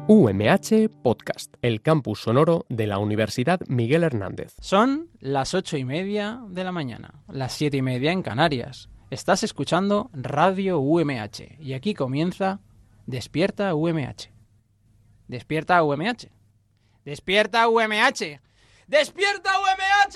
UMH Podcast, el campus sonoro de la Universidad Miguel Hernández. Son las 8:30 de la mañana, las 7:30 en Canarias. Estás escuchando Radio UMH y aquí comienza Despierta UMH. Despierta UMH. Despierta UMH. Despierta UMH.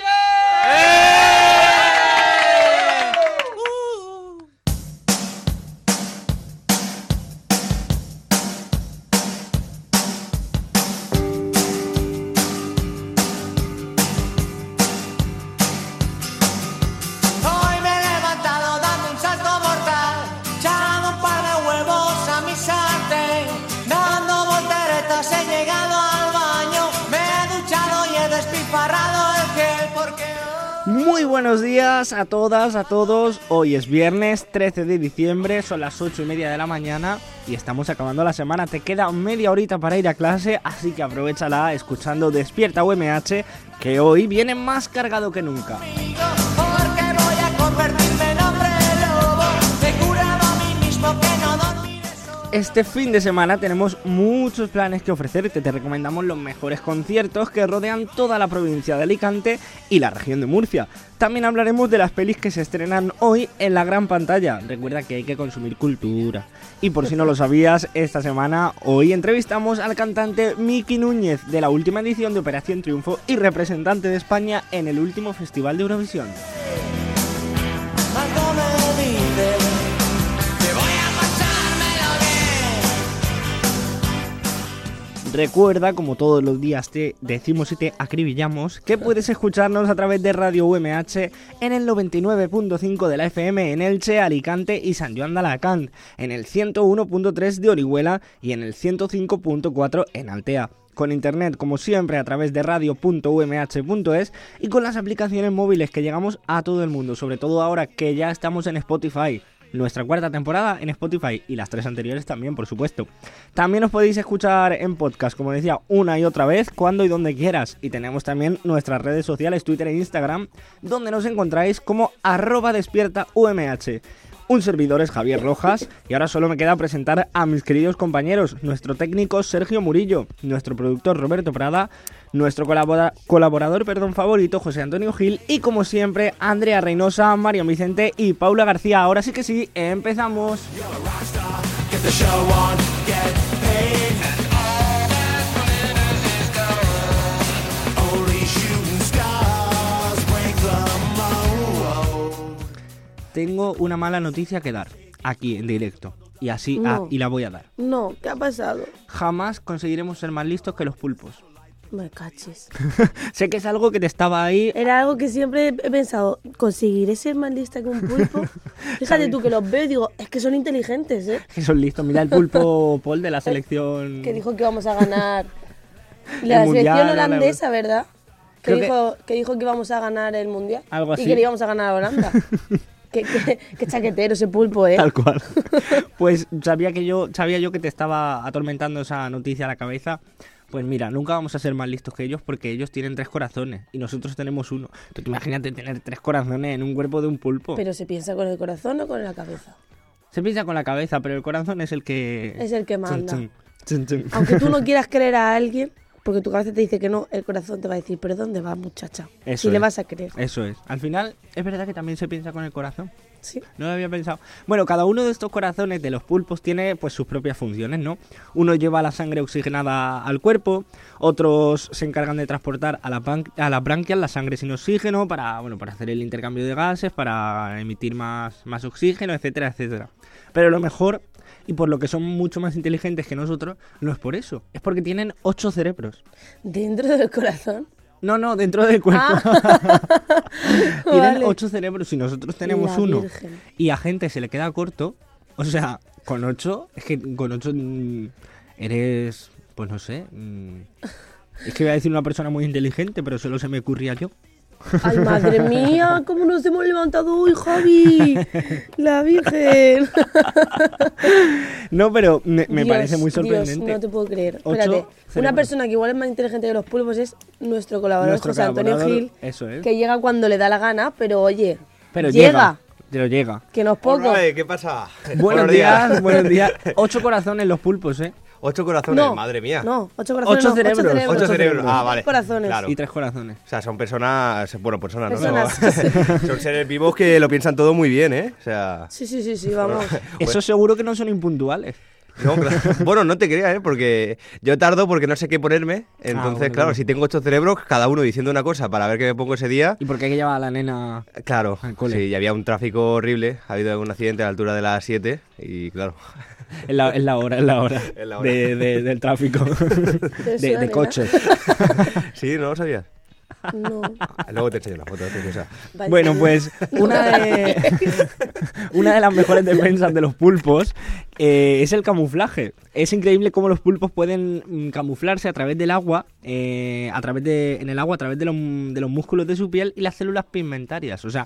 Muy buenos días a todas, a todos. Hoy es viernes 13 de diciembre, son las 8:30 de la mañana y estamos acabando la semana. Te queda media horita para ir a clase, así que aprovéchala escuchando Despierta UMH, que hoy viene más cargado que nunca. Este fin de semana tenemos muchos planes que ofrecerte. Te recomendamos los mejores conciertos que rodean toda la provincia de Alicante y la región de Murcia. También hablaremos de las pelis que se estrenan hoy en la gran pantalla. Recuerda que hay que consumir cultura. Y por si no lo sabías, esta semana hoy entrevistamos al cantante Miki Núñez de la última edición de Operación Triunfo y representante de España en el último Festival de Eurovisión. Recuerda, como todos los días te decimos y te acribillamos, que puedes escucharnos a través de Radio UMH en el 99.5 de la FM en Elche, Alicante y Sant Joan d'Alacant, en el 101.3 de Orihuela y en el 105.4 en Altea. Con internet, como siempre, a través de radio.umh.es y con las aplicaciones móviles que llegamos a todo el mundo, sobre todo ahora que ya estamos en Spotify. Nuestra cuarta temporada en Spotify y las 3 anteriores también, por supuesto. También os podéis escuchar en podcast, como decía, una y otra vez, cuando y donde quieras. Y tenemos también nuestras redes sociales, Twitter e Instagram, donde nos encontráis como @despiertaumh. Un servidor es Javier Rojas y ahora solo me queda presentar a mis queridos compañeros, nuestro técnico Sergio Murillo, nuestro productor Roberto Prada, nuestro colaborador favorito José Antonio Gil y como siempre Andrea Reynosa, Mario Vicente y Paula García. Ahora sí que sí, empezamos. Tengo una mala noticia que dar, aquí en directo, y así y la voy a dar. No, ¿qué ha pasado? Jamás conseguiremos ser más listos que los pulpos. Me caches. Sé que es algo que te estaba ahí... Era algo que siempre he pensado, ¿conseguiré ser más lista que un pulpo? Fíjate tú que los veo y digo, es que son inteligentes, ¿eh? Que son listos, mira el pulpo Paul de la selección... Que dijo que íbamos a ganar la selección holandesa, ¿verdad? Que dijo que íbamos a ganar el mundial. Algo así. Y que le íbamos a ganar a Holanda. Qué chaquetero ese pulpo, ¿eh? Tal cual. Pues sabía yo que te estaba atormentando esa noticia a la cabeza. Pues mira, nunca vamos a ser más listos que ellos porque ellos tienen 3 corazones y nosotros tenemos 1. Pero imagínate tener 3 corazones en un cuerpo de un pulpo. ¿Pero se piensa con el corazón o con la cabeza? Se piensa con la cabeza, pero el corazón es el que... Es el que manda. Chun, chun. Aunque tú no quieras creer a alguien, porque tu cabeza te dice que no, el corazón te va a decir, ¿pero dónde vas, muchacha? Eso y le vas a creer. Eso es. Al final, es verdad que también se piensa con el corazón. Sí. No lo había pensado. Bueno, cada uno de estos corazones de los pulpos tiene pues sus propias funciones, ¿no? Uno lleva la sangre oxigenada al cuerpo, otros se encargan de transportar a las branquias la sangre sin oxígeno para hacer el intercambio de gases, para emitir más oxígeno, etcétera, etcétera. Pero lo mejor, y por lo que son mucho más inteligentes que nosotros, no es por eso, es porque tienen 8 cerebros. ¿Dentro del corazón? No, dentro del cuerpo. Tienen 8 cerebros y nosotros tenemos 1. Y a gente se le queda corto. O sea, con 8, es que con 8 eres, pues no sé. Es que voy a decir una persona muy inteligente, pero solo se me ocurría yo. ¡Ay, madre mía! ¿Cómo nos hemos levantado hoy, Javi? ¡La Virgen! No, pero me parece muy sorprendente. Dios, no te puedo creer. Espérate, una persona que igual es más inteligente que los pulpos es nuestro colaborador José Antonio Gil, eso es. que llega cuando le da la gana, pero oye, pero llega. Pero llega. Que no es poco. Hola, ¿qué pasa? Buenos días. 8 corazones los pulpos, ¿eh? 8 corazones, No, madre mía. No, 8 corazones. Ocho no, cerebros. 8 cerebros. 8 cerebros. Ah, vale. Corazones. Claro. Y 3 corazones. O sea, son personas, bueno, personas, ¿no? Personas. Son seres vivos que lo piensan todo muy bien, ¿eh? O sea... Sí, vamos. Eso seguro que no son impuntuales. No, claro. Bueno, no te creas, ¿eh? Porque yo tardo porque no sé qué ponerme. Entonces, bueno, claro, bueno. si tengo 8 cerebros, cada uno diciendo una cosa para ver qué me pongo ese día... ¿Y por qué hay que llevar a la nena? Claro, Al cole. sí, y había un tráfico horrible. Ha habido un accidente a la altura de las 7 y, claro... Es la hora. Es la hora. Del tráfico. de nena? coches. Sí, ¿no lo sabías? No. Luego te enseño una foto, preciosa. Vale. Bueno, pues una de las mejores defensas de los pulpos es el camuflaje. Es increíble cómo los pulpos pueden camuflarse a través del agua, en el agua, a través de los músculos de su piel y las células pigmentarias. O sea,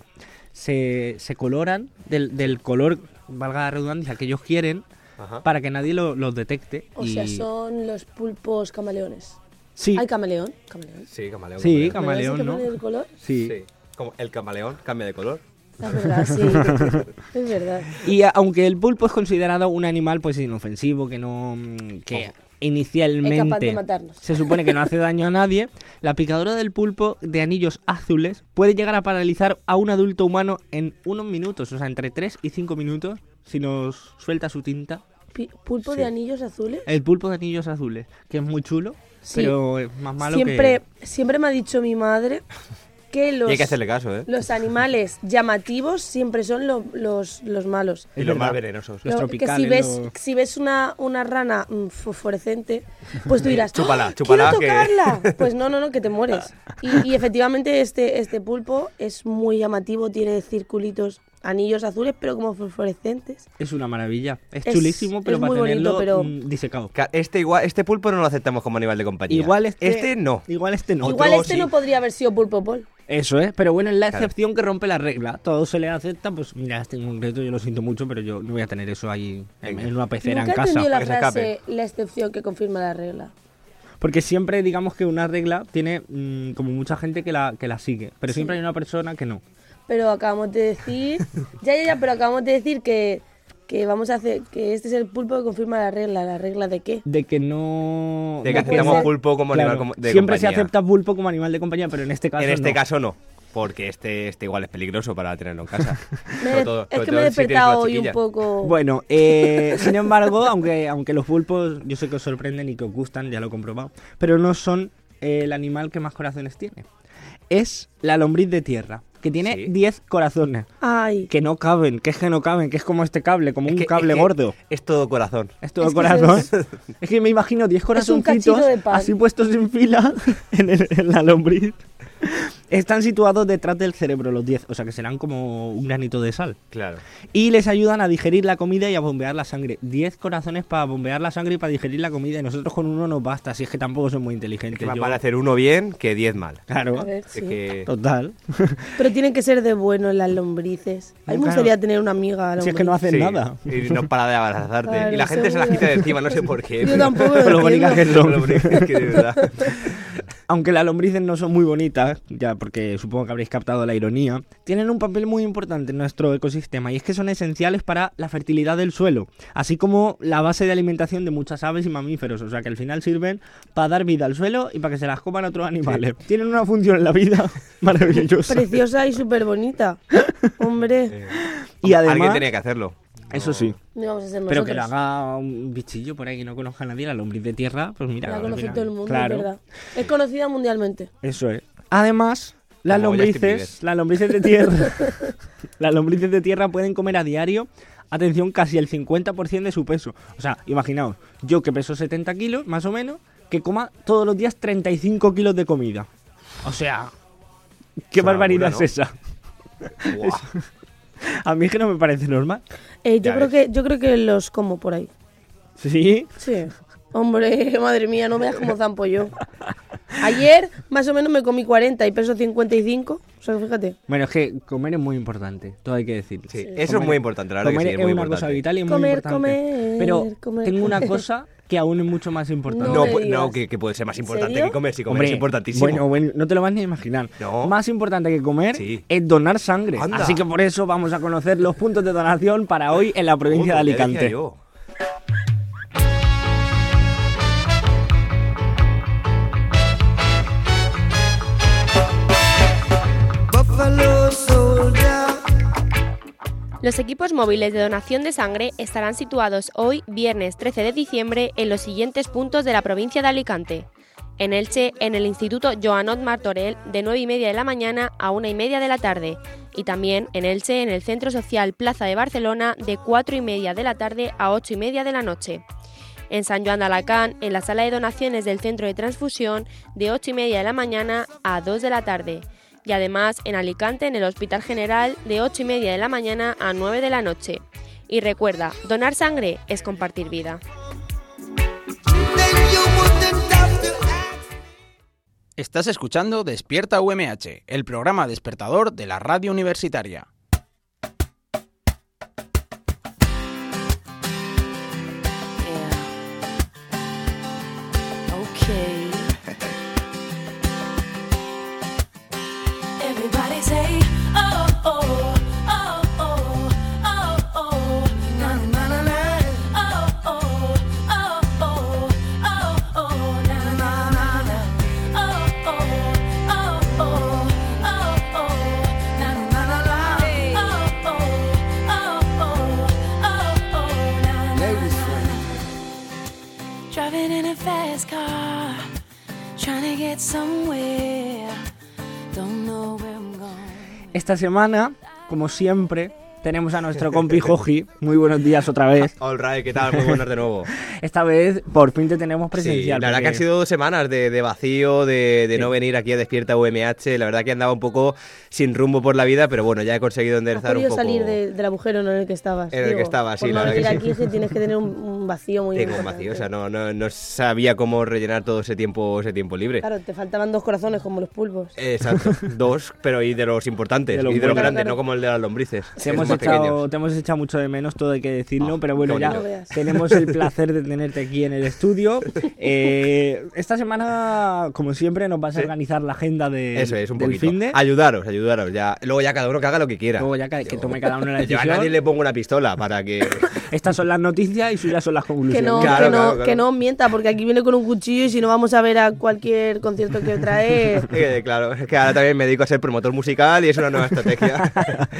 se coloran del color, valga la redundancia, que ellos quieren Ajá. para que nadie los detecte. O sea, son los pulpos camaleones. Sí, ¿Hay camaleón? ¿Camaleón? Sí, camaleón. sí, camaleón. camaleón, ¿Que ¿no? cambia el color? Sí. Sí. Como el camaleón cambia de color. Es verdad, sí. Es verdad. Y aunque el pulpo es considerado un animal pues inofensivo, que Es capaz inicialmente de matarnos. se supone que no hace daño a nadie, la picadura del pulpo de anillos azules puede llegar a paralizar a un adulto humano en unos minutos, o sea, entre 3 y 5 minutos, si nos suelta su tinta. ¿Pulpo Sí. de anillos azules? El pulpo de anillos azules, que es muy chulo, Sí. pero es más malo Siempre me ha dicho mi madre que Y hay que hacerle caso, ¿eh? los animales llamativos siempre son los malos. Y Es los verdad. más venenosos. Los Que tropicales, si ves una rana fosforescente, pues tú dirás, Chúpala, ¡Oh, chúpala, quiero que- tocarla! Pues no, que te mueres. Y efectivamente este pulpo es muy llamativo, tiene circulitos, anillos azules, pero como fosforescentes. es una maravilla. Es Es- chulísimo, pero es para muy bonito, tenerlo pero- disecado. Este pulpo no lo aceptamos como animal de compañía. Igual no. Igual este no. Igual Otro este sí. no podría haber sido pulpo pol. Eso es, pero bueno, es la Claro. excepción que rompe la regla. Todo se le acepta, pues mira, este en concreto yo lo siento mucho, pero yo no voy a tener eso ahí en una pecera Nunca en he entendido casa. la que se frase, la excepción que confirma la regla. Porque siempre digamos que una regla tiene como mucha gente que la sigue, pero siempre hay una persona que no. Pero acabamos de decir, pero acabamos de decir que vamos a hacer, que este es el pulpo que confirma la regla de qué. De que no... De que no puede aceptamos ser- pulpo como Claro, animal de siempre se compañía. acepta pulpo como animal de compañía, pero en este caso En este no. caso no. Porque este igual es peligroso para tenerlo en casa. Es que me he despertado hoy un poco. Bueno, sin embargo, aunque los pulpos yo sé que os sorprenden y que os gustan, ya lo he comprobado, pero no son el animal que más corazones tiene. Es la lombriz de tierra, que tiene Sí. 10 corazones. Ay, Que no caben, que no caben, que es como este cable, como un cable que gordo. Es todo corazón. Es todo Es que corazón. eso Es que me imagino 10 un corazoncitos cachito de pan. así puestos en fila en la lombriz. Están situados detrás del cerebro los 10, o sea que serán como un granito de sal. Claro. Y les ayudan a digerir la comida y a bombear la sangre. 10 corazones para bombear la sangre y para digerir la comida. Y nosotros con uno nos basta, si es que tampoco son muy inteligentes. Que más Yo- vale hacer uno bien que 10 mal. Claro, a ver, Es sí. que... total. Pero tienen que ser de bueno las lombrices. A mí me Claro. gustaría tener una amiga Si es que no lombriz. hacen Sí, nada. Y no para de abrazarte. Claro, y la gente se las seguro. quita de encima, no sé por qué. Yo tampoco lo Con lo bonitas que entiendo. son. Lo bonito es que de verdad. Aunque las lombrices no son muy bonitas, ya porque supongo que habréis captado la ironía, tienen un papel muy importante en nuestro ecosistema y es que son esenciales para la fertilidad del suelo, así como la base de alimentación de muchas aves y mamíferos, o sea que al final sirven para dar vida al suelo y para que se las coman otros animales. Tienen una función en la vida maravillosa. Preciosa y súper bonita. Hombre, Y además, Alguien tenía que hacerlo. eso sí, no vamos a ser pero nosotros. que lo haga un bichillo por ahí que no conozca a nadie, la lombriz de tierra, pues mira. La al conoce final. todo el mundo, Claro. es verdad. Es conocida mundialmente. Eso es. Además, las Como Justin lombrices de tierra, las lombrices de tierra pueden comer a diario, atención, casi el 50% de su peso. O sea, imaginaos, yo que peso 70 kilos, más o menos, que coma todos los días 35 kilos de comida. O sea, qué Es una barbaridad locura, es esa. Buah. A mí es que no me parece normal. Ya Yo creo que los como por ahí. Sí, Sí. Hombre, madre mía, no veas cómo zampo yo. Ayer más o menos me comí 40 y peso 55. O sea, fíjate. bueno, es que comer es muy importante, todo hay que decir. Sí, eso es muy importante, la verdad que Comer sí, es es muy una importante. cosa vital y es muy Comer, importante. comer, Pero comer, tengo una comer. cosa que aún es mucho más importante. No, me no, digas. que puede ser más importante ¿Serio? que comer. Si comer Hombre, es importantísimo. Bueno, no te lo vas ni a imaginar. No. Más importante que comer Sí. es donar sangre. Anda. Así que por eso vamos a conocer los puntos de donación para hoy en la provincia de Joder, ya decía Alicante. yo. Los equipos móviles de donación de sangre estarán situados hoy, viernes 13 de diciembre, en los siguientes puntos de la provincia de Alicante. En Elche, en el Instituto Joanot Martorell, de 9:30 de la mañana a 1:30 de la tarde. Y también en Elche, en el Centro Social Plaza de Barcelona, de 4:30 de la tarde a 8:30 de la noche. En San Joan de Alacant, en la sala de donaciones del Centro de Transfusión, de 8:30 de la mañana a 2 de la tarde. Y además en Alicante, en el Hospital General, de 8:30 de la mañana a 9 de la noche. Y recuerda, donar sangre es compartir vida. Estás escuchando Despierta UMH, el programa despertador de la radio universitaria. Esta semana, como siempre, tenemos a nuestro compi Joji. Muy buenos días otra vez. All right, ¿qué tal? Muy buenas de nuevo. Esta vez, por fin te tenemos presencial. Sí, la verdad que han sido 2 semanas de vacío, de no venir aquí a Despierta UMH. La verdad que andaba un poco sin rumbo por la vida, pero bueno, ya he conseguido enderezar un poco. salir del agujero en el que estabas. En el que estaba, sí, la verdad que sí. Aquí tienes que tener un vacío muy Tengo importante. un vacío, o sea, no sabía cómo rellenar todo ese tiempo libre. Claro, te faltaban 2 corazones como los pulpos. Exacto, 2, pero y de los importantes, De los y de los buenos. grandes, Claro. no como el de las lombrices. Te hemos echado mucho de menos, todo hay que decirlo, pero bueno, qué ya bonito. tenemos el placer de tenerte aquí en el estudio. Esta semana, como siempre, nos vas a organizar la agenda Eso es, un del poquito. finde. Ayudaros. Ya. Luego ya cada uno que haga lo que quiera. Luego ya que tome cada uno la Yo a decisión. nadie le pongo una pistola para que... Estas son las noticias y suyas son las conclusiones. Claro. Que no mienta, porque aquí viene con un cuchillo y si no vamos a ver a cualquier concierto que trae... Claro, es que ahora también me dedico a ser promotor musical y es una nueva estrategia.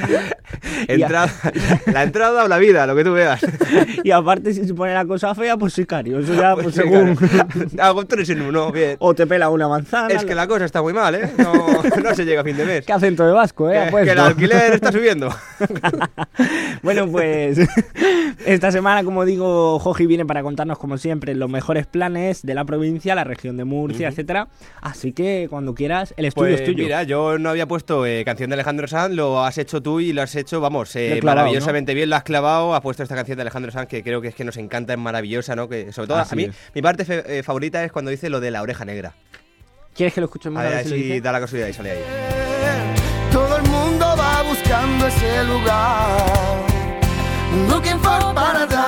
La entrada o la vida, lo que tú veas. Y aparte, si se pone la cosa fea, pues sicario. Eso ya, pues según... Hago 3 en 1, bien. O te pela una manzana. Es que la cosa está muy mal, ¿eh? No se llega a fin de mes. Qué acento de vasco, ¿eh? Que el alquiler está subiendo. Bueno, pues esta semana, como digo, Joji viene para contarnos, como siempre, los mejores planes de la provincia, la región de Murcia, etcétera. Así que cuando quieras, el estudio Pues es tuyo. mira, yo no había puesto canción de Alejandro Sanz, lo has hecho tú y lo has hecho, vamos, clavado, maravillosamente bien, lo has clavado, has puesto esta canción de Alejandro Sanz que creo que es que nos encanta, es maravillosa, ¿no? Que sobre todo Así a mí, es. mi parte favorita es cuando dice lo de la oreja negra. ¿Quieres que lo escuchemos? A ver si lo si dice? da la casualidad y sale ahí. Todo el mundo va buscando ese lugar. Looking for paradise.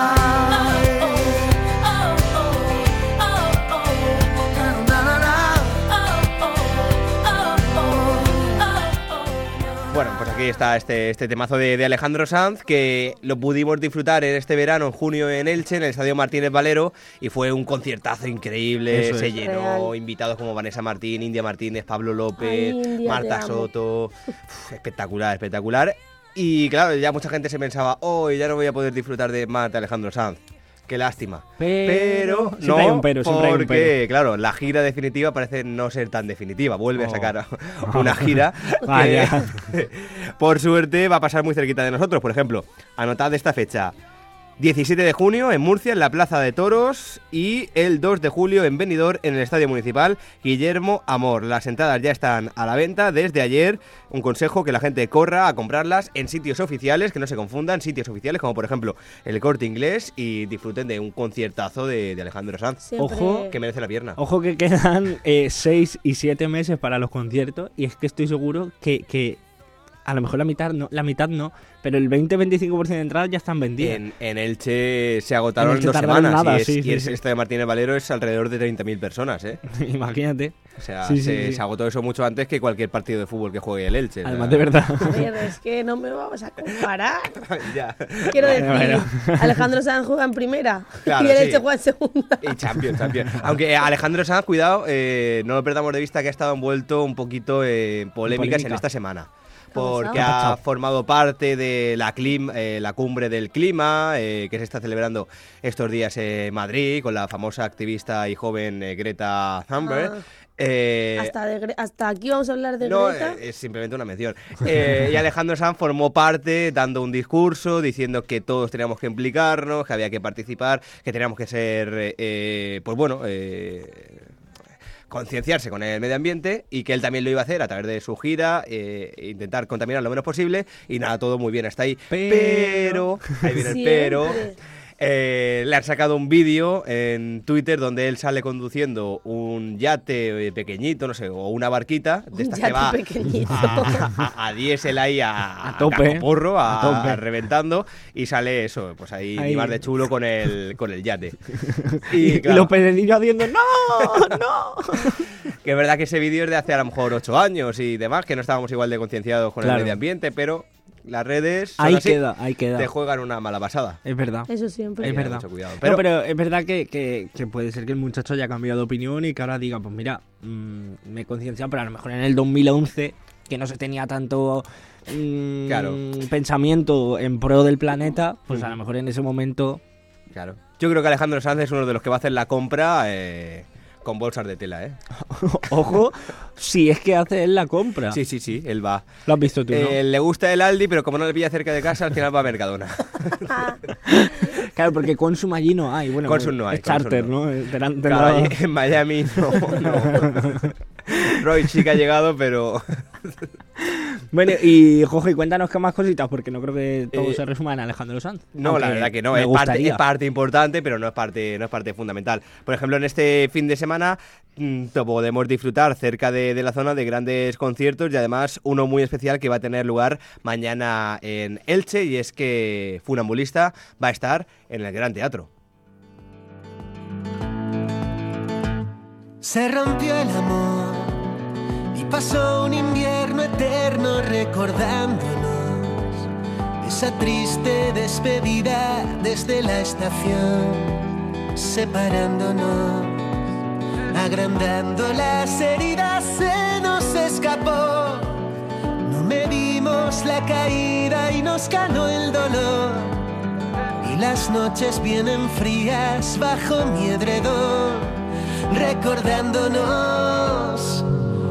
Bueno, pues aquí está este temazo de Alejandro Sanz, que lo pudimos disfrutar en este verano, en junio, en Elche, en el Estadio Martínez Valero, y fue un conciertazo increíble, Eso se es. llenó, Real. invitados como Vanessa Martín, India Martínez, Pablo López, Ay, India, Marta te amo. Soto, espectacular. Y claro, ya mucha gente se pensaba, hoy ya no voy a poder disfrutar más de Alejandro Sanz. Qué lástima. Pero no, siempre hay un pero, siempre hay un porque, claro, la gira definitiva parece no ser tan definitiva. Vuelve a Oh. sacar una gira Vaya. que, por suerte, va a pasar muy cerquita de nosotros. Por ejemplo, anotad esta fecha. 17 de junio en Murcia, en la Plaza de Toros, y el 2 de julio en Benidorm, en el Estadio Municipal Guillermo Amor. Las entradas ya están a la venta desde ayer. Un consejo, que la gente corra a comprarlas en sitios oficiales, que no se confundan, sitios oficiales como por ejemplo el Corte Inglés, y disfruten de un conciertazo de Alejandro Sanz, Siempre- Ojo, que merece la pierna. Ojo que quedan 6 y 7 meses para los conciertos y es que estoy seguro que a lo mejor la mitad no, pero el 20-25% de entradas ya están vendidas. En Elche se agotaron En Elche 2 tardaron semanas nada, y, sí, y sí. este de Martínez Valero es alrededor de 30.000 personas, ¿eh? Imagínate. O sea, Sí, se sí. agotó eso mucho antes que cualquier partido de fútbol que juegue el Elche. Además, O de sea, verdad. A ver, es que no me vamos a comparar. ya. Quiero decir, Bueno. Alejandro Sanz juega en primera Claro, y el sí. Elche juega en segunda. Y Champions. Aunque Alejandro Sanz, cuidado, no lo perdamos de vista, que ha estado envuelto un poquito en polémicas Polémica. en esta semana. porque pasado? ha formado parte de la cumbre del clima que se está celebrando estos días en Madrid con la famosa activista y joven Greta Thunberg. Hasta aquí vamos a hablar de No, Greta. es simplemente una mención. Y Alejandro Sanz formó parte dando un discurso diciendo que todos teníamos que implicarnos, que había que participar, que teníamos que ser, concienciarse con el medio ambiente y que él también lo iba a hacer a través de su gira, intentar contaminar lo menos posible y nada, todo muy bien hasta ahí. Pero ahí viene el pero. Le han sacado un vídeo en Twitter donde él sale conduciendo un yate pequeñito, no sé, o una barquita de estas que va a diésel ahí a tope, porro, a tope, reventando, y sale eso, pues ahí ni más de chulo con el yate. Y los pededillos haciendo ¡no! Que es verdad que ese vídeo es de hace a lo mejor 8 años y demás, que no estábamos igual de concienciados con el medio ambiente, pero las redes ahí así, queda. Te juegan una mala pasada. Es verdad. Eso siempre. Es verdad. Mucho cuidado. Pero es verdad que puede ser que el muchacho haya cambiado de opinión y que ahora diga, pues mira, me he concienciado, pero a lo mejor en el 2011, que no se tenía tanto pensamiento en pro del planeta, pues a lo mejor en ese momento... Claro. Yo creo que Alejandro Sanz es uno de los que va a hacer la compra con bolsas de tela, ¿eh? Ojo, si es que hace él la compra. Sí, él va. Lo has visto tú, ¿no? Le gusta el Aldi, pero como no le pilla cerca de casa, al final va a Mercadona. Claro, porque Consum allí no hay. Bueno, Consum no hay. Es charter, no. ¿no? Claro, en Miami no. Roy sí que ha llegado, pero... Bueno, y Jorge, cuéntanos qué más cositas, porque no creo que todo se resuma en Alejandro Sanz. No, la verdad que no, es parte importante, pero no es parte fundamental. Por ejemplo, en este fin de semana podemos disfrutar cerca de la zona de grandes conciertos y además uno muy especial que va a tener lugar mañana en Elche, y es que Funambulista va a estar en el Gran Teatro. Se rompió el amor y pasó un invierno eterno recordándonos esa triste despedida desde la estación, separándonos, agrandando las heridas, se nos escapó. No medimos la caída y nos ganó el dolor, y las noches vienen frías bajo mi edredón, recordándonos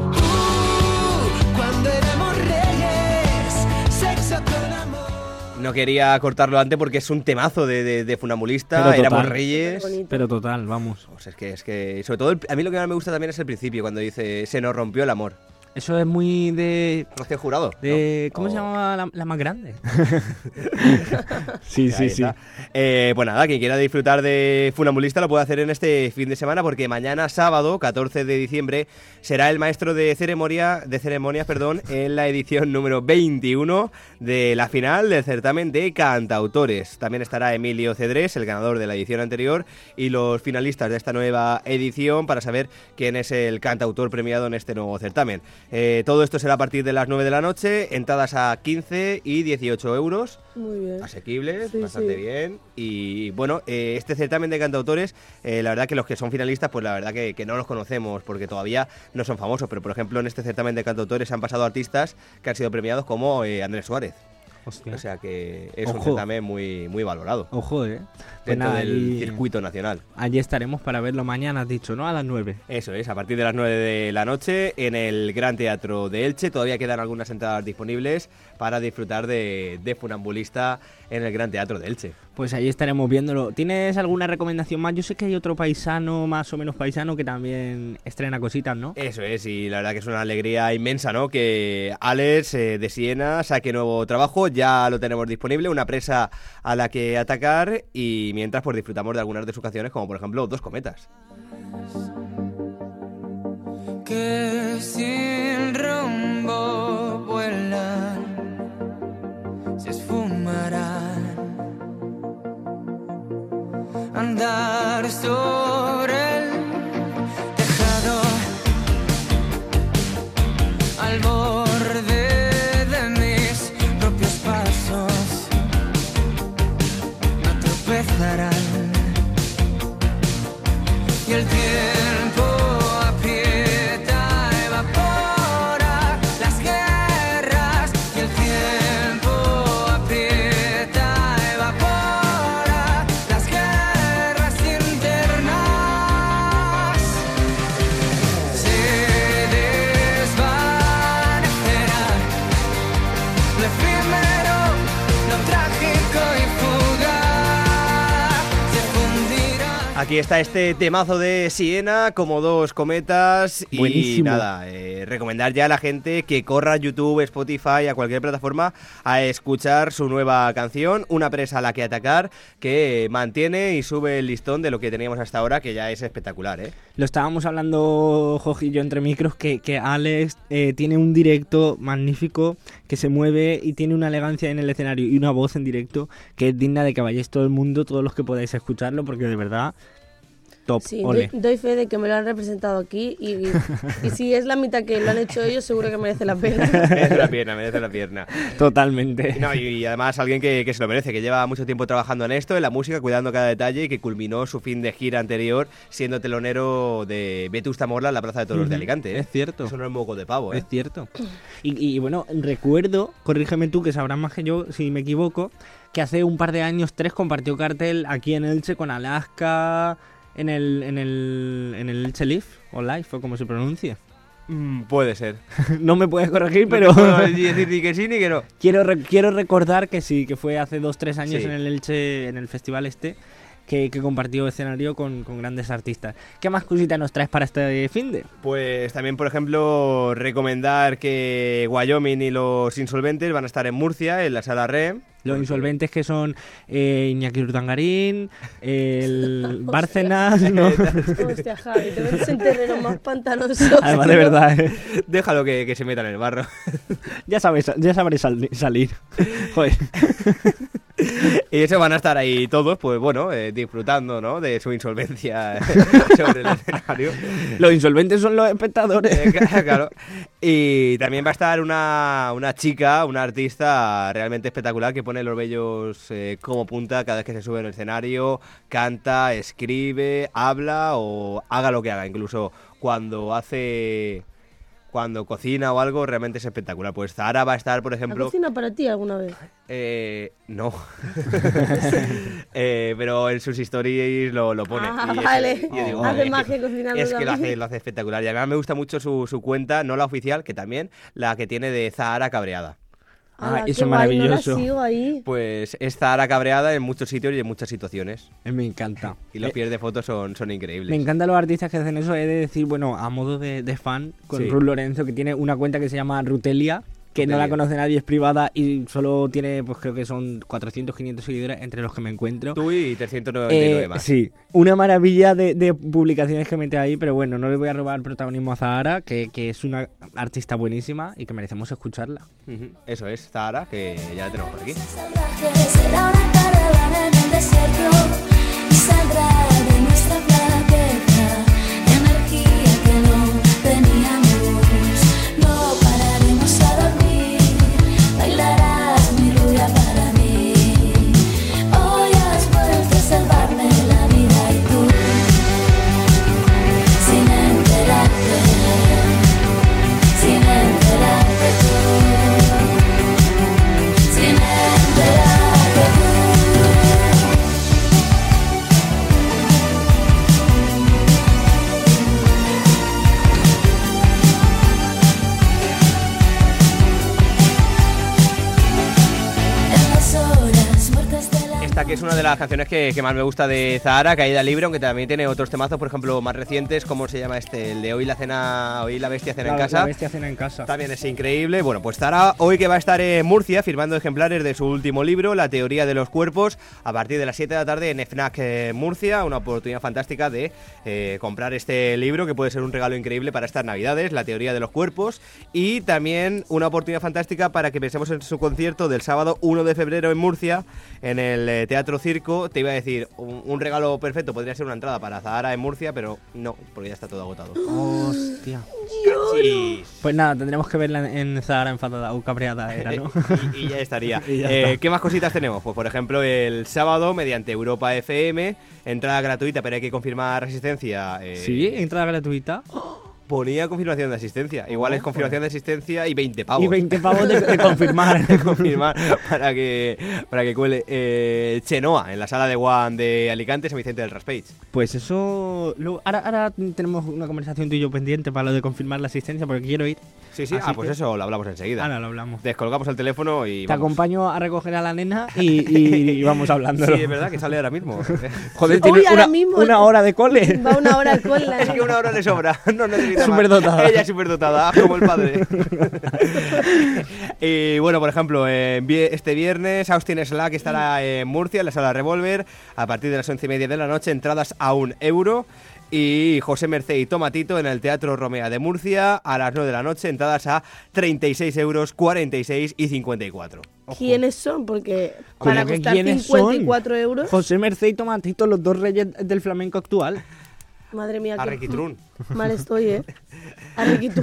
cuando éramos reyes, sexo con amor. No quería cortarlo antes porque es un temazo de Funambulista, éramos reyes. Pero total, vamos. Pues es que sobre todo a mí lo que más me gusta también es el principio, cuando dice se nos rompió el amor. Eso es muy de... Rocío Jurado. ¿Cómo se llamaba la más grande? Sí. Pues nada, quien quiera disfrutar de Funambulista lo puede hacer en este fin de semana, porque mañana sábado, 14 de diciembre, será el maestro de ceremonias en la edición número 21 de la final del certamen de cantautores. También estará Emilio Cedrés, el ganador de la edición anterior, y los finalistas de esta nueva edición para saber quién es el cantautor premiado en este nuevo certamen. Todo esto será a partir de las 9 de la noche, entradas a 15 y 18 euros. Muy bien. Asequibles, bastante bien. Y bueno, este certamen de cantautores, la verdad que los que son finalistas, pues la verdad que no los conocemos porque todavía no son famosos. Pero por ejemplo, en este certamen de cantautores han pasado artistas que han sido premiados como Andrés Suárez. Hostia. O sea que es un certamen muy, muy valorado. Ojo, Dentro del circuito nacional. Allí estaremos para verlo mañana, has dicho, ¿no? A las 9. Eso es, a partir de las 9 de la noche en el Gran Teatro de Elche. Todavía quedan algunas entradas disponibles para disfrutar de Funambulista en el Gran Teatro de Elche. Pues allí estaremos viéndolo. ¿Tienes alguna recomendación más? Yo sé que hay otro paisano, más o menos paisano, que también estrena cositas, ¿no? Eso es, y la verdad que es una alegría inmensa, ¿no? Que Alex de Siena saque nuevo trabajo, ya lo tenemos disponible, una presa a la que atacar, y mientras pues disfrutamos de algunas de sus canciones, como por ejemplo Dos Cometas. Que sin rumbo vuelan, se esfumarán, andar sobre el tejado, al borde de mis propios pasos, no tropezarán, y el tiempo aprieta, evapora las guerras y Aquí está este temazo de Siena, como dos cometas. Buenísimo. Y nada, recomendar ya a la gente que corra a YouTube, Spotify, a cualquier plataforma a escuchar su nueva canción, Una presa a la que atacar, que mantiene y sube el listón de lo que teníamos hasta ahora, que ya es espectacular, ¿eh? Lo estábamos hablando, Jorge y yo, entre micros, que Alex tiene un directo magnífico, que se mueve y tiene una elegancia en el escenario y una voz en directo que es digna de que vayáis todo el mundo, todos los que podáis escucharlo, porque de verdad, top, Sí, ole. doy fe de que me lo han representado aquí y si es la mitad que lo han hecho ellos, seguro que merece la pena. Merece la pierna. Totalmente. No, y además alguien que se lo merece, que lleva mucho tiempo trabajando en esto, en la música, cuidando cada detalle y que culminó su fin de gira anterior siendo telonero de Vetusta Morla en la Plaza de Toros de Alicante, ¿eh? Es cierto. Eso no es moco de pavo, ¿eh? Es cierto. Y bueno, recuerdo, corrígeme tú que sabrás más que yo si me equivoco, que hace un par de años, 3, compartió cartel aquí en Elche con Alaska en el Elche Live o Live, o como se pronuncia. Puede ser. No me puedes corregir, No pero te puedo decir ni que sí ni que no. quiero recordar que sí, que fue hace 2-3 años Sí. en el Elche, en el festival que compartió escenario con grandes artistas. ¿Qué más cositas nos traes para este finde? Pues también, por ejemplo, recomendar que Wyoming y Los Insolventes van a estar en Murcia, en la Sala Re. Los insolventes que son Iñaki Urdangarín, el Bárcenas, ¿no? Hostia, Javi, te metes en terreno más pantanoso. Además, de verdad, Déjalo que se metan en el barro. ya sabré salir. Joder. Y eso van a estar ahí todos, pues bueno, disfrutando, ¿no?, de su insolvencia sobre el escenario. Los insolventes son los espectadores. Claro. Y también va a estar una chica, una artista realmente espectacular que pone los vellos como punta cada vez que se sube en el escenario, canta, escribe, habla o haga lo que haga, incluso cuando cocina o algo, realmente es espectacular. Pues Zahara va a estar, por ¿La ejemplo... cocina para ti alguna vez? No. Pero en sus stories lo pone. Ah, Y vale. yo digo, Hace es magia que, cocinando es que también. lo hace espectacular. Y además me gusta mucho su cuenta, no la oficial, que también la que tiene de Zahara Cabreada. Ala, eso qué es guay, maravilloso. No la sigo ahí. Pues es Zahara Cabreada en muchos sitios y en muchas situaciones. Me encanta. Y los pies de fotos son increíbles. Me encantan los artistas que hacen eso. He de decir, bueno, a modo de fan, con Sí. Ruth Lorenzo, que tiene una cuenta que se llama Rutelia, que no la Rutelia. conoce nadie, es privada y solo tiene, pues creo que son 400, 500 seguidores, entre los que me encuentro. Tú y 399 más. Sí, una maravilla de publicaciones que mete ahí, pero bueno, no le voy a robar protagonismo a Zahara, que es una artista buenísima y que merecemos escucharla. Ujú. Eso es Zahara, que ya la tenemos por aquí. Será una caravana en el desierto y saldrá de nuestra flaqueza, energía que no teníamos. No pararemos a dormir, bailarás mi rubia para mí. Hoy has vuelto a salvarme la vida y tú, sin enterarte tú. Sin enterarte tú. En las horas muertas de la Esta que es una de las canciones que más me gusta de Zahara, Caída Libre, aunque también tiene otros temazos, por ejemplo, más recientes, ¿cómo se llama este? El de Hoy la bestia cena en casa. La bestia cena en casa. También es increíble. Bueno, pues Zahara hoy que va a estar en Murcia firmando ejemplares de su último libro, La teoría de los cuerpos, a partir de las 7 de la tarde en FNAC Murcia. Una oportunidad fantástica de comprar este libro, que puede ser un regalo increíble para estas navidades, La teoría de los cuerpos. Y también una oportunidad fantástica para que pensemos en su concierto del sábado 1 de febrero en Murcia, en el Teatro Circo. Te iba a decir, un regalo perfecto podría ser una entrada para Zahara en Murcia, pero no, porque ya está todo agotado. Hostia. Cachis. Pues nada, tendremos que verla en Zahara enfadada o cabreada, era, ¿no? Y ya estaría. Y ya está. ¿Qué más cositas tenemos? Pues por ejemplo el sábado mediante Europa FM, entrada gratuita, pero hay que confirmar resistencia. Sí, entrada gratuita. Ponía confirmación de asistencia. Igual es confirmación de asistencia y 20 pavos. Y 20 pavos de confirmar. De confirmar para que cuele. Chenoa, en la sala de One de Alicante, San Vicente del Raspeig. Pues eso... Ahora tenemos una conversación tú y yo pendiente para lo de confirmar la asistencia, porque quiero ir. Sí, Así pues que- eso lo hablamos enseguida. Ahora lo hablamos. Descolgamos el teléfono y Te vamos. acompaño a recoger a la nena y vamos hablando. Sí, es verdad que sale ahora mismo. Joder, Uy, tiene ahora mismo. una hora de cole. Va una hora con la Es que una hora le sobra. No necesita más. Superdotada. Ella es superdotada, como el padre. Y bueno, por ejemplo, este viernes Austin Slack estará en Murcia, en la sala Revolver, a partir de las 11:30 de la noche, entradas a €1. Y José Mercé y Tomatito en el Teatro Romea de Murcia, a las 9 de la noche, entradas a €36, 46 y 54. ¿Quiénes son? Porque ¿Cómo para que costar quiénes 54 euros... José Mercé y Tomatito, los dos reyes del flamenco actual. Madre mía, A qué Requitrún. mal estoy, ¿eh? A Requitrún.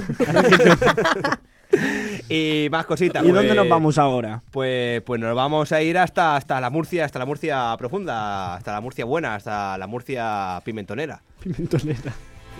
Y más cositas. ¿Y dónde nos vamos ahora? Pues nos vamos a ir hasta la Murcia profunda, hasta la Murcia buena, hasta la Murcia pimentonera. Pimentonera.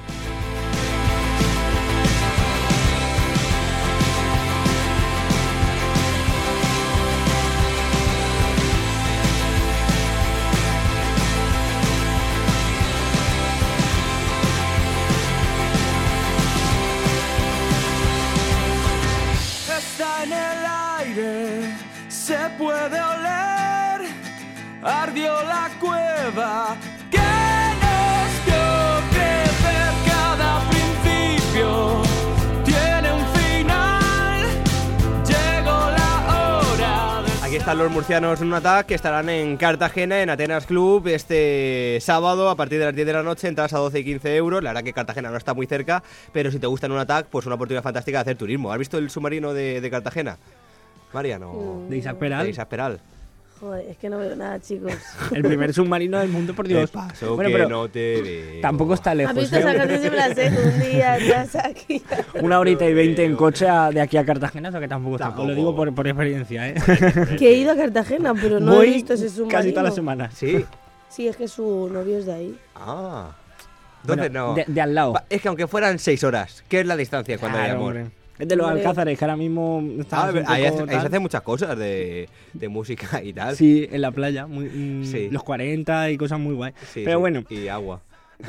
Está en el aire, se puede oler, ardió la cueva que nos vio crecer. Cada principio tiene un final, llegó la hora de... Aquí están los murcianos en un ataque, que estarán en Cartagena, en Atenas Club, este sábado a partir de las 10 de la noche, entradas a 12 y 15 euros. La verdad que Cartagena no está muy cerca, pero si te gusta en un ataque, pues una oportunidad fantástica de hacer turismo. ¿Has visto el submarino de Cartagena, Mariano? De Isaac Peral. De Isaac Peral. Joder, es que no veo nada, chicos. El primer submarino del mundo, por Dios. Te paso Bueno, que pero no te veo. tampoco está lejos. ¿Has visto ¿eh? esa canción? Si me la sé, un día estás aquí. 1 horita y 20 en coche de aquí a Cartagena, o sea que tampoco está. Tampoco. Lo digo por experiencia, ¿eh? Que he ido a Cartagena, pero no Voy he visto ese submarino. casi toda la semana. Sí. Sí, es que su novio es de ahí. Ah. Entonces Bueno, no. de al lado. Es que aunque fueran 6 horas, ¿qué es la distancia cuando hay Claro, amor? hombre. Es de los Hombre. Alcázares, que ahora mismo está Ahí se hacen muchas cosas de música y tal. Sí, en la playa, Sí. los 40 y cosas muy guay. Sí, Pero sí. bueno, Y agua.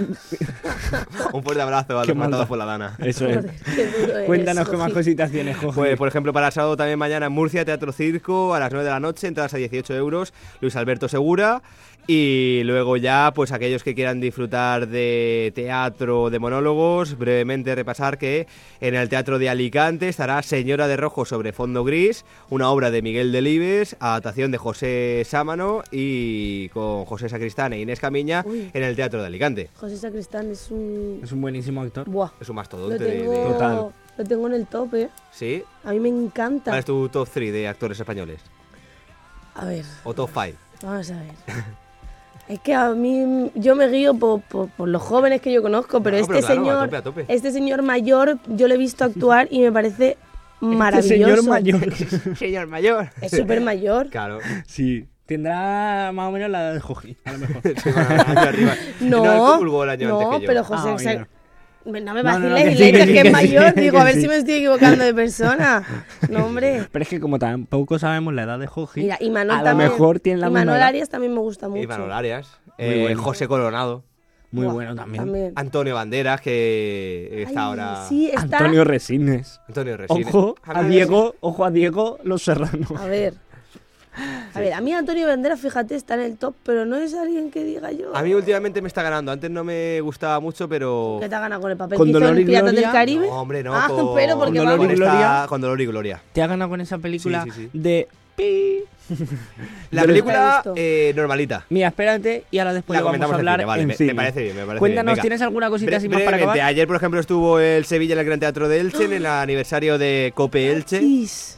Un fuerte abrazo a Qué los matados maldad. por la Dana. eso es. Joder, qué duro es, Cuéntanos qué más Joji. cositas tienes, Jorge. Pues, por ejemplo, para el sábado también mañana en Murcia, Teatro Circo, a las 9 de la noche, entradas a 18 euros, Luis Alberto Segura. Y luego ya, pues aquellos que quieran disfrutar de teatro, de monólogos, brevemente repasar que en el Teatro de Alicante estará Señora de Rojo sobre fondo gris, una obra de Miguel Delibes, adaptación de José Sámano y con José Sacristán e Inés Camiña Uy. en el Teatro de Alicante. José Sacristán es un... Es un buenísimo actor. Buah, Es un lo mastodonte tengo, Total. lo tengo en el top, ¿eh? ¿Sí? A mí me encanta. ¿Cuál es tu top 3 de actores españoles? A ver, ¿O top 5? vamos a ver. Es que a mí, yo me guío por los jóvenes que yo conozco, pero No, este pero claro, señor, a tope. este señor mayor, yo lo he visto actuar y me parece maravilloso. Señor mayor. Señor mayor. Es súper mayor. Claro. Sí. Tendrá más o menos la edad de Joji, a lo mejor. Sí, bueno, el año arriba. No, él comulgó el año no, antes que yo. pero José, Ah, mira. no me No, no, vaciles, que y sí, le dices que que sí, es mayor, que digo, a ver sí. si me estoy equivocando de persona. No, hombre. Pero es que como tampoco sabemos la edad de Joji, Mira, y Manuel a lo también. mejor tiene la y misma Manuel edad. Arias también me gusta mucho. Y Manuel Arias. Muy bueno. José Coronado. Muy Buah, bueno también. Antonio Banderas, que está Ay, ahora. Sí, está. Antonio Resines. Antonio Resines. Ojo a Diego Los Serrano. A ver. A ver, a mí Antonio Banderas, fíjate, está en el top, pero no es alguien que diga yo. A mí últimamente me está ganando. Antes no me gustaba mucho, pero. ¿Qué te ha ganado con el papel ¿Con que hizo Dolor y en Piratas Gloria? del Caribe? No, hombre, no. Ah, con... pero porque Con Dolor y vamos. Gloria. Con Dolor y Gloria. ¿Te ha ganado con esa película Sí, sí, sí. de Pi? La Pero- película No la he normalita. Mira, espérate y ahora después La lo vamos a comentamos en hablar cine, vale, en me cine. parece bien, me parece Cuéntanos, bien. Venga. ¿tienes alguna cosita así más para Brevemente, acabar? ayer, por ejemplo, estuvo el Sevilla en el Gran Teatro de Elche, en el aniversario de Cope Elche. Chis.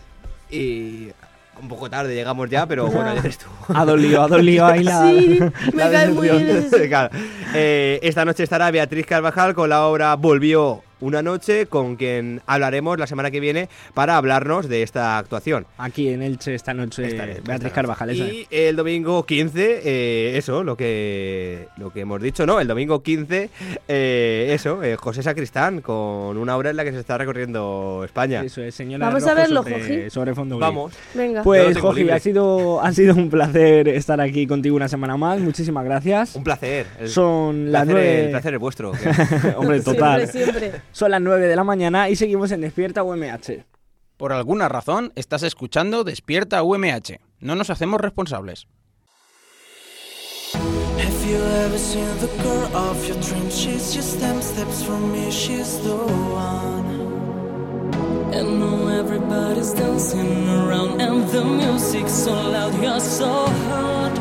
Y un poco tarde llegamos ya, pero bueno, ayer estuvo. Ha dolido ahí la... Sí, me la cae muy decepción. bien ese. Claro. Esta noche estará Beatriz Carvajal con la obra Volvió una noche con quien hablaremos la semana que viene para hablarnos de esta actuación. Aquí en Elche esta noche, Estaré. Beatriz Carvajal. Esa Y el domingo 15, eso, lo que hemos dicho, ¿no? El domingo 15, José Sacristán, con una obra en la que se está recorriendo España. Eso es, señora Vamos Rojo a verlo, sobre, Joji. sobre fondo gris. Vamos. Venga. Yo lo Pues, tengo Joji, libre. ha sido un placer estar aquí contigo una semana más. Muchísimas gracias. Un placer. Son las 9. El placer es vuestro. Hombre, total. Siempre. Son las 9 de la mañana y seguimos en Despierta UMH. Por alguna razón, estás escuchando Despierta UMH. No nos hacemos responsables. Have you ever seen the girl of your dreams? She's just 10 steps from me, she's the one. And now everybody's dancing around and the music's so loud, you're so hot.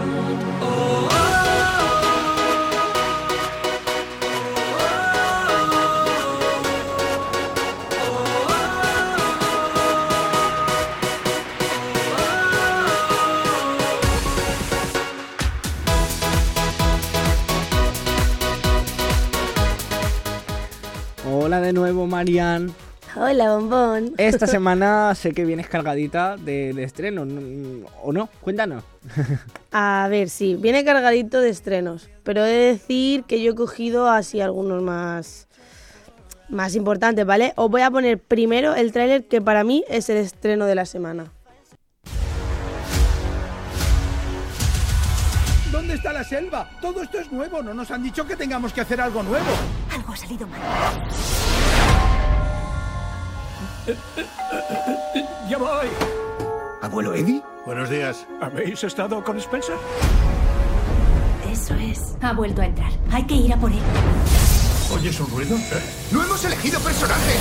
Hola de nuevo, Marian. Hola, bombón. Esta semana sé que vienes cargadita de estreno, ¿o no? Cuéntanos. A ver, sí, viene cargadito de estrenos, pero he de decir que yo he cogido así algunos más importantes, ¿vale? Os voy a poner primero el tráiler que para mí es el estreno de la semana. ¿Dónde está la selva? Todo esto es nuevo, no nos han dicho que tengamos que hacer algo nuevo. Algo ha salido mal. ¡Ya voy! ¿Abuelo Eddie? Buenos días. ¿Habéis estado con Spencer? Eso es. Ha vuelto a entrar. Hay que ir a por él. ¿Oyes un ruido? ¡No hemos elegido personaje!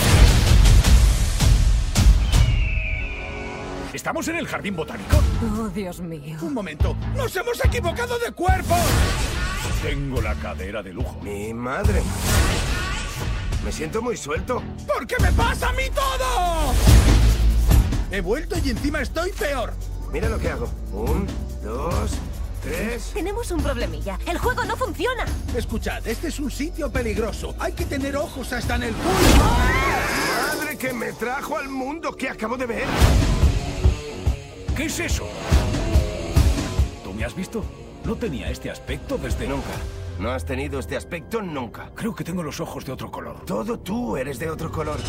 ¿Estamos en el jardín botánico? Oh, Dios mío. Un momento. ¡Nos hemos equivocado de cuerpo! Tengo la cadera de lujo. Mi madre. Me siento muy suelto. ¿Por qué me pasa a mí todo? He vuelto y encima estoy peor. Mira lo que hago. 1, 2, 3. Tenemos un problemilla. El juego no funciona. Escuchad, este es un sitio peligroso. Hay que tener ojos hasta en el culo. ¡Madre que me trajo al mundo que acabo de ver! ¿Qué es eso? ¿Tú me has visto? No tenía este aspecto desde... Nunca. No has tenido este aspecto nunca. Creo que tengo los ojos de otro color. Todo tú eres de otro color.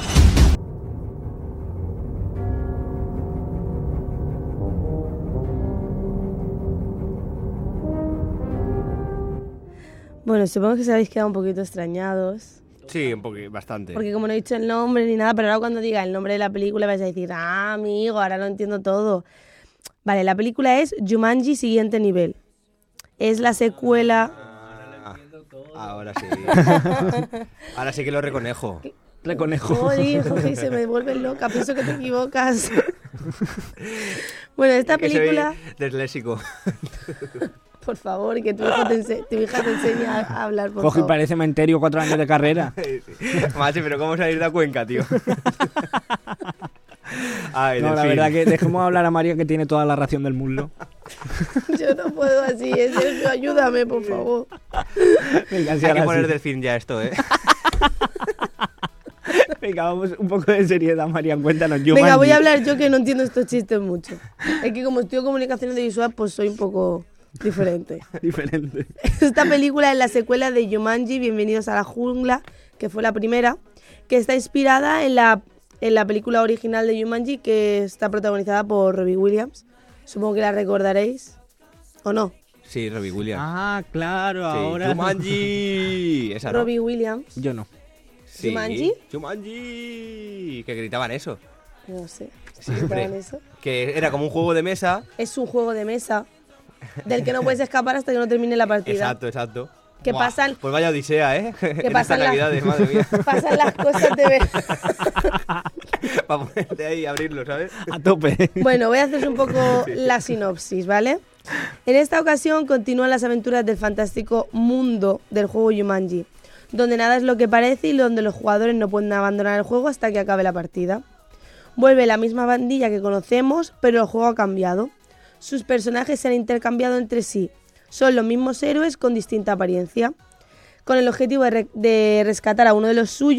Bueno, supongo que os habéis quedado un poquito extrañados. Sí, un poquito, bastante. Porque como no he dicho el nombre ni nada, pero ahora cuando diga el nombre de la película vais a decir, ah, amigo, ahora lo entiendo todo. Vale, la película es Jumanji Siguiente Nivel. Es la secuela... Ahora sí. Ahora sí que lo reconejo. Joder, Jorge, se me vuelve loca, pienso que te equivocas. Bueno, esta Que película... soy disléxico. Por favor, que tu hija te enseñe a hablar, por Joji, favor. parece Menterio, 4 años de carrera. Macho, pero ¿cómo salir de Cuenca, tío? Ay, No, la Delfín. verdad que dejemos hablar a María, que tiene toda la ración del muslo. Yo no puedo así, Sergio, ayúdame, por favor. Venga, sí, Hay que ahora poner sí. Delfín ya esto, ¿eh? Venga, vamos un poco de seriedad, María, cuéntanos. Jumanji. Venga, voy a hablar yo que no entiendo estos chistes mucho. Es que como estudio comunicación audiovisual, pues soy un poco diferente. Diferente. Esta película es la secuela de Jumanji, Bienvenidos a la Jungla, que fue la primera, que está inspirada en la película original de Jumanji, que está protagonizada por Robbie Williams. Supongo que la recordaréis, ¿o no? Sí, Robbie Williams. Ah, claro, Sí, ahora. Jumanji. Esa no. Robbie Williams, Yo no. Sí. ¿Jumanji? Jumanji. Que gritaban eso. no sé, Siempre. ¿saben eso? Que era como un juego de mesa. Es un juego de mesa del que no puedes escapar hasta que no termine la partida. Exacto. Que Buah, pasan- Pues vaya odisea, ¿eh? En estas pasan las- navidades, madre mía. Pasan las cosas de ver. Para ponerte ahí y abrirlo, ¿sabes? A tope. Bueno, voy a hacer un poco la sinopsis, ¿vale? En esta ocasión continúan las aventuras del fantástico mundo del juego Jumanji, donde nada es lo que parece y donde los jugadores no pueden abandonar el juego hasta que acabe la partida. Vuelve la misma bandilla que conocemos, pero el juego ha cambiado. Sus personajes se han intercambiado entre sí. Son los mismos héroes con distinta apariencia. Con el objetivo de rescatar a uno de los suyos,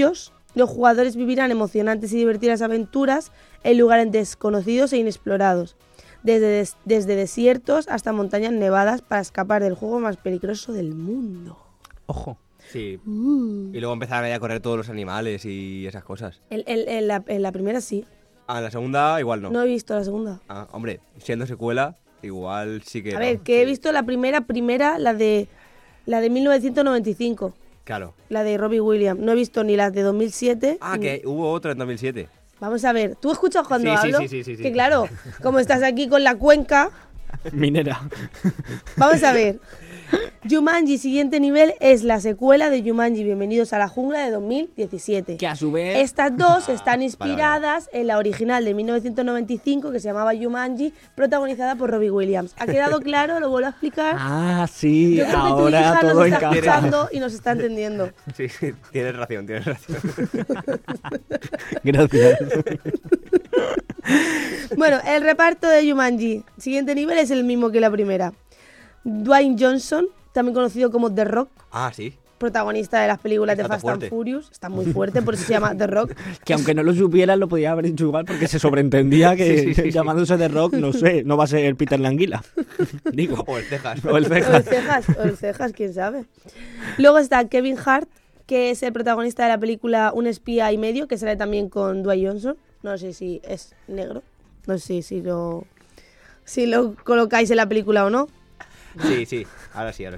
Los jugadores vivirán emocionantes y divertidas aventuras en lugares desconocidos e inexplorados, desde desiertos hasta montañas nevadas para escapar del juego más peligroso del mundo. Ojo. Sí. Y luego empezarán a correr todos los animales y esas cosas. En la primera sí. Ah, en la segunda igual no. No he visto la segunda. Ah, hombre, siendo secuela, igual sí que... A ver, que he visto la primera, la de 1995. Claro. La de Robbie Williams. No he visto ni las de 2007. Ah, que hubo otra en 2007. Vamos a ver, ¿tú escuchas cuando hablo? Sí. Que claro, como estás aquí con la cuenca... Minera. Vamos a ver. Jumanji Siguiente Nivel es la secuela de Jumanji Bienvenidos a la Jungla de 2017. Que a su vez... Estas dos están inspiradas en la original de 1995 que se llamaba Jumanji, protagonizada por Robbie Williams. ¿Ha quedado claro? ¿Lo vuelvo a explicar? Ah, sí, Yo creo que tu ahora hija todo nos está encaja. escuchando y nos está entendiendo. Sí, tienes razón. Gracias. Bueno, el reparto de Jumanji Siguiente Nivel es el mismo que la primera. Dwayne Johnson, también conocido como The Rock, Ah, sí. protagonista de las películas de Está Fast fuerte. and Furious, está muy fuerte, por eso se llama The Rock. Que aunque no lo supieras, lo podía haber hecho igual porque se sobreentendía que Sí. llamándose The Rock, no sé, no va a ser Peter Languila. Digo. O el Cejas. O el O Cejas. el Cejas, quién sabe. Luego está Kevin Hart, que es el protagonista de la película Un espía y medio, que sale también con Dwayne Johnson. No sé si es negro, no sé si lo colocáis en la película o no. Sí. Ahora sí.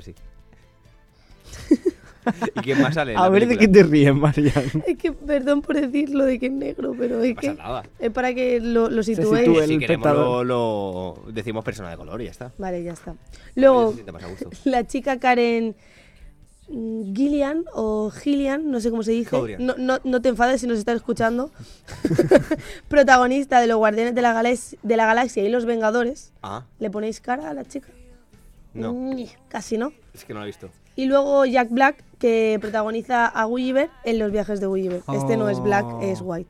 ¿Y quién más sale en A la ver de qué película? te ríes, Marian. Es que, perdón por decirlo de que es negro, pero es No pasa que nada. es para que lo situéis. sitúe el Si queremos espectador. lo decimos persona de color y ya está. Vale, ya está. Luego, Se siente más a gusto. la chica Karen Gillian o Gillian, no sé cómo se dice. Gillian. No te enfades si nos estás escuchando. Protagonista de los Guardianes de la Galaxia y los Vengadores. Ah, ¿Le ponéis cara a la chica? no. Casi no. Es que no lo he visto. Y luego Jack Black, que protagoniza a Gulliver en Los viajes de Gulliver. Este no es Black, es White.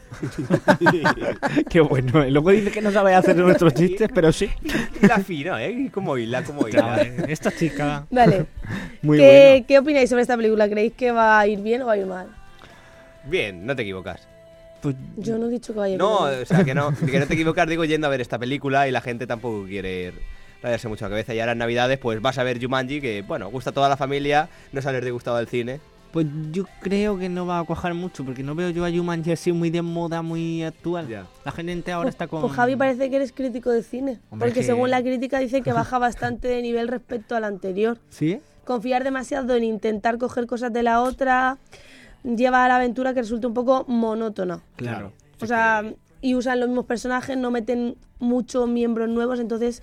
Qué bueno. Y luego dice que no sabe hacer nuestros chistes, pero sí. La fina, ¿eh? Como hila. Esta chica. Vale. Muy bueno. ¿Qué opináis sobre esta película? ¿Creéis que va a ir bien o va a ir mal? Bien, no te equivocas. Pues, Yo no he dicho que vaya bien. No, o sea, que no te equivocas, digo, yendo a ver esta película y la gente tampoco quiere rayarse mucho la cabeza. Y ahora en Navidades, pues vas a ver Jumanji, que, bueno, gusta a toda la familia, no sales disgustado del cine. pues yo creo que no va a cuajar mucho, porque no veo yo a Jumanji así muy de moda, muy actual. Ya. La gente ahora está con... Pues Javi, parece que eres crítico de cine. Hombre, porque que- según la crítica dice que baja bastante de nivel respecto al anterior. ¿Sí? Confiar demasiado en intentar coger cosas de la otra lleva a la aventura que resulta un poco monótona. Claro. O sea, y usan los mismos personajes, no meten muchos miembros nuevos, entonces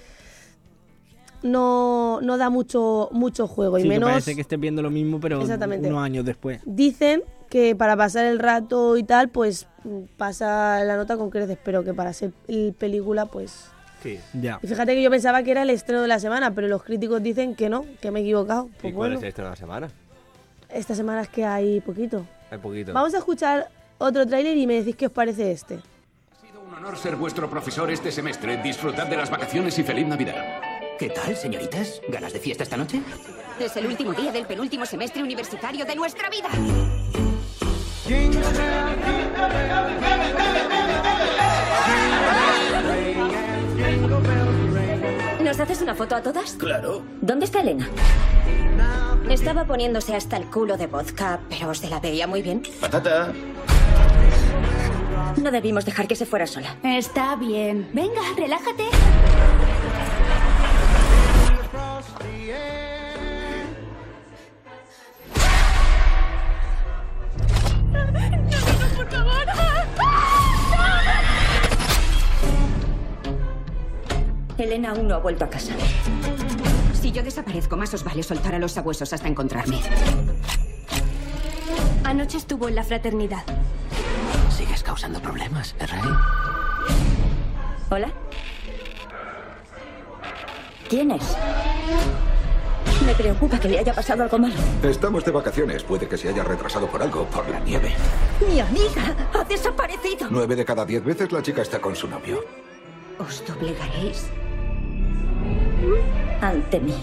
no da mucho juego. Sí, y que menos parece que estés viendo lo mismo, pero Exactamente. unos años después. dicen que para pasar el rato y tal, pues pasa la nota con creces, pero que para ser película, pues... Sí. Ya. Y fíjate que yo pensaba que era el estreno de la semana, pero los críticos dicen que no, que me he equivocado. ¿Y Pues cuál bueno, es el estreno de la semana? esta semana es que hay poquito. Hay poquito. Vamos a escuchar otro tráiler y me decís qué os parece este. Un honor ser vuestro profesor este semestre. Disfrutad de las vacaciones y feliz Navidad. ¿Qué tal, señoritas? ¿Ganas de fiesta esta noche? Es el último día del penúltimo semestre universitario de nuestra vida. ¿Nos haces una foto a todas? Claro. ¿Dónde está Elena? Estaba poniéndose hasta el culo de vodka, pero se la veía muy bien. Patata. No debimos dejar que se fuera sola. Está bien. Venga, relájate. ¡Por favor! Elena aún no ha vuelto a casa. Si yo desaparezco, más os vale soltar a los sabuesos hasta encontrarme. Anoche estuvo en la fraternidad. Sigues causando problemas, Rey. ¿Hola? ¿Quién es? Me preocupa que le haya pasado algo malo. Estamos de vacaciones. Puede que se haya retrasado por algo, por la nieve. ¡Mi amiga ha desaparecido! 9 de cada 10 veces la chica está con su novio. ¿Os doblegaréis ante mí?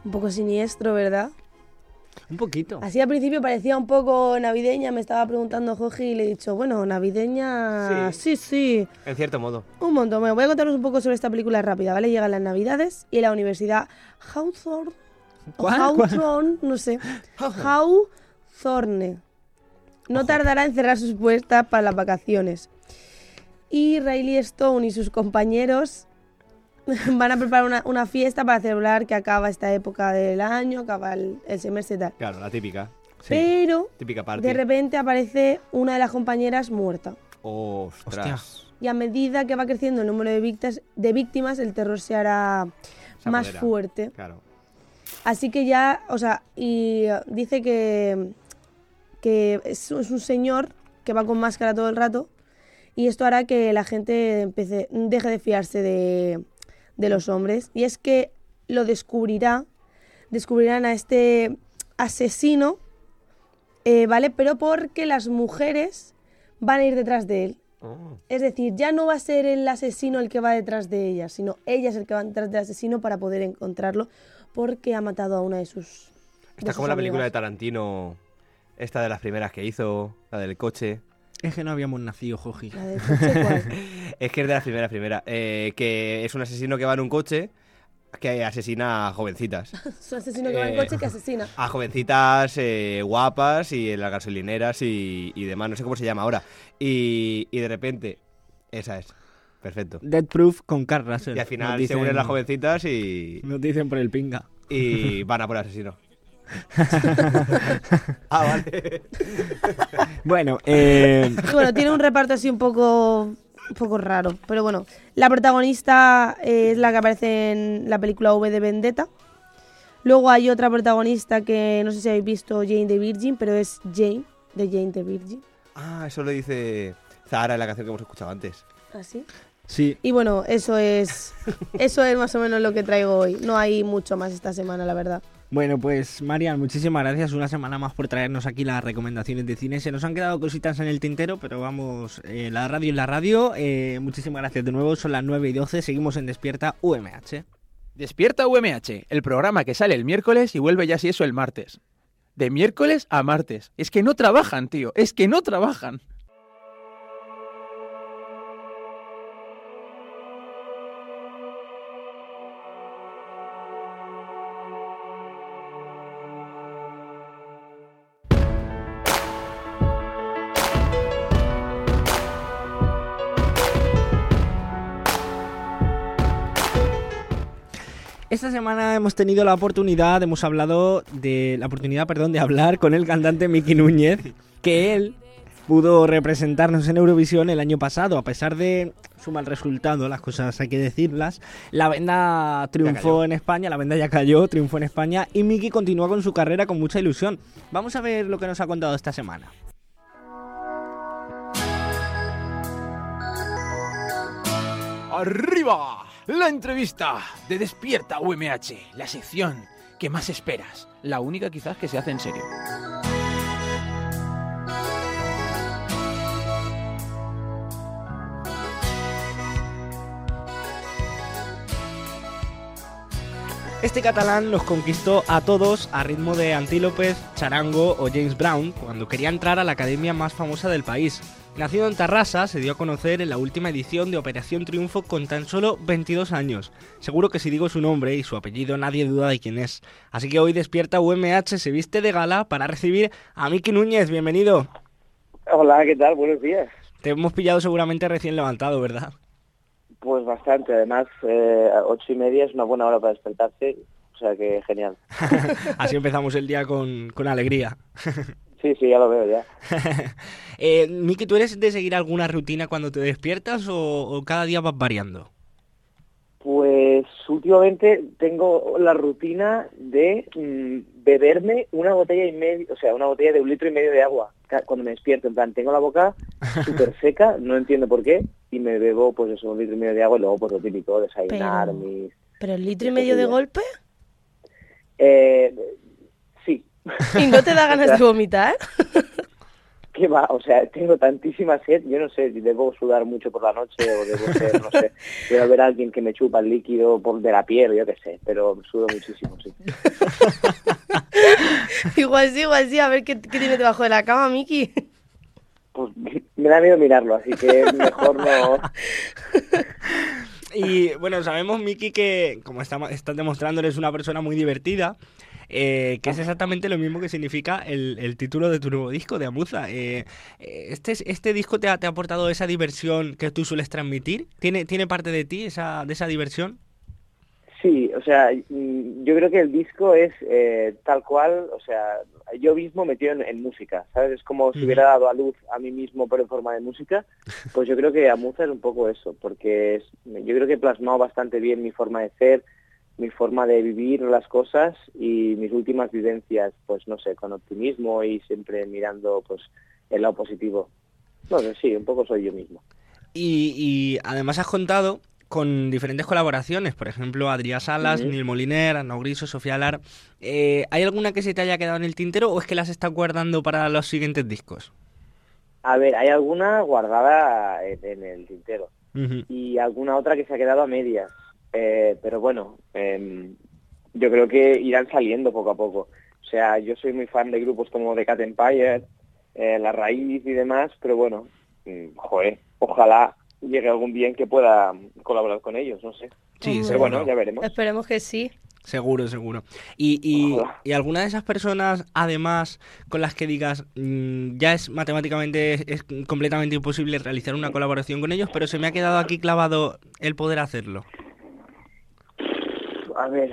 Un poco siniestro, ¿verdad? Un poquito. Así al principio parecía un poco navideña, me estaba preguntando Joji y le he dicho, bueno, navideña... Sí. En cierto modo. Un montón. Bueno, voy a contaros un poco sobre esta película rápida, ¿vale? Llegan las navidades y la universidad Hawthorne... Hawthorne, no sé. Hawthorne. No tardará en cerrar sus puertas para las vacaciones. Y Riley Stone y sus compañeros van a preparar una fiesta para celebrar que acaba esta época del año, acaba el semestre y tal. Claro, la típica. Sí, pero típica party. De repente aparece una de las compañeras muerta. ¡Ostras! Y a medida que va creciendo el número de víctimas, el terror se hará más fuerte. Claro. Así que ya, o sea, y dice que es un señor que va con máscara todo el rato y esto hará que la gente deje de fiarse de los hombres. Y es que lo descubrirán a este asesino, ¿vale? Pero porque las mujeres van a ir detrás de él. Es decir, ya no va a ser el asesino el que va detrás de ella, sino ella es el que va detrás del asesino para poder encontrarlo porque ha matado a una de sus Está como la película de Tarantino, esta de las primeras que hizo, la del coche. Es que no habíamos nacido, Joji. ¿La del coche cuál? Es que es de las primeras. Que es un asesino que va en un coche que asesina a jovencitas. Es un asesino que va en coche que asesina. A jovencitas guapas y en las gasolineras y demás, no sé cómo se llama ahora. Y de repente, esa es. Perfecto. Death Proof con Carl Russell. Y al final se unen las jovencitas y... Nos dicen por el pinga. Y van a por el asesino. Vale. Bueno, bueno, tiene un reparto así un poco raro. Pero bueno, la protagonista es la que aparece en la película V de Vendetta. Luego hay otra protagonista que no sé si habéis visto, Jane the Virgin, pero es Jane, de Jane the Virgin. Ah, eso lo dice Zahara en la canción que hemos escuchado antes. ¿Ah, sí? Sí. Y bueno, eso es más o menos lo que traigo hoy. No hay mucho más esta semana, la verdad. Bueno, pues Marian, muchísimas gracias una semana más por traernos aquí las recomendaciones de cine. Se nos han quedado cositas en el tintero, pero vamos, la radio es la radio. Muchísimas gracias de nuevo, son las 9:12, seguimos en Despierta UMH. Despierta UMH, el programa que sale el miércoles y vuelve ya si eso el martes. De miércoles a martes. Es que no trabajan, tío, es que no trabajan. Esta semana hemos tenido la oportunidad de hablar con el cantante Miki Núñez, que él pudo representarnos en Eurovisión el año pasado. A pesar de su mal resultado, las cosas hay que decirlas, la Venda triunfó en España, la Venda ya cayó, triunfó en España y Miki continúa con su carrera con mucha ilusión. Vamos a ver lo que nos ha contado esta semana. ¡Arriba! La entrevista de Despierta UMH, la sección que más esperas, la única quizás que se hace en serio. Este catalán nos conquistó a todos a ritmo de Antílopes, Charango o James Brown cuando quería entrar a la academia más famosa del país. Nacido en Tarrasa, se dio a conocer en la última edición de Operación Triunfo con tan solo 22 años. Seguro que si digo su nombre y su apellido nadie duda de quién es. Así que hoy Despierta UMH se viste de gala para recibir a Miki Núñez. Bienvenido. Hola, ¿qué tal? Buenos días. Te hemos pillado seguramente recién levantado, ¿verdad? Pues bastante. Además, 8:30 es una buena hora para despertarse. O sea que genial. Así empezamos el día con alegría. Sí, ya lo veo ya. Miki, ¿tú eres de seguir alguna rutina cuando te despiertas o cada día vas variando? Pues últimamente tengo la rutina de beberme una botella y media, o sea, una botella de 1,5 litros de agua cuando me despierto. En plan, tengo la boca súper seca, no entiendo por qué, y me bebo pues eso, 1,5 litros de agua y luego pues lo típico, desayunar, ¿Pero 1,5 litros de golpe? Sí. ¿Y no te da ganas de vomitar? ¿Qué va? O sea, tengo tantísima sed, yo no sé, debo sudar mucho por la noche o debo ser, no sé, debo ver a alguien que me chupa el líquido de la piel, yo qué sé, pero sudo muchísimo, sí. Igual sí, a ver qué tiene debajo de la cama, Miki. Pues me da miedo mirarlo, así que mejor no. Y bueno, sabemos, Miki, que como estás demostrando, eres una persona muy divertida. Que es exactamente lo mismo que significa el título de tu nuevo disco, de Amuza. ¿Este disco te ha aportado esa diversión que tú sueles transmitir? ¿Tiene parte de ti, de esa diversión? Sí, o sea, yo creo que el disco es tal cual, o sea, yo mismo metido en música, ¿sabes? Es como si hubiera dado a luz a mí mismo, pero en forma de música. Pues yo creo que Amuza es un poco eso, porque yo creo que he plasmado bastante bien mi forma de ser, mi forma de vivir las cosas y mis últimas vivencias, pues no sé, con optimismo y siempre mirando pues el lado positivo. No sé, sí, un poco soy yo mismo. Y además has contado con diferentes colaboraciones, por ejemplo, Adrià Salas, Nil Moliner, Arnau Griso, Sofía Lar. ¿Hay alguna que se te haya quedado en el tintero o es que las estás guardando para los siguientes discos? A ver, hay alguna guardada en el tintero y alguna otra que se ha quedado a medias. Pero bueno, yo creo que irán saliendo poco a poco. O sea, yo soy muy fan de grupos como The Cat Empire, La Raíz y demás, pero bueno, ojalá llegue algún día en que pueda colaborar con ellos, no sé. Sí, pero bueno, ya veremos. Esperemos que sí. Seguro. Y alguna de esas personas, además, con las que digas, ya es matemáticamente, es completamente imposible realizar una colaboración con ellos, pero se me ha quedado aquí clavado el poder hacerlo. A ver,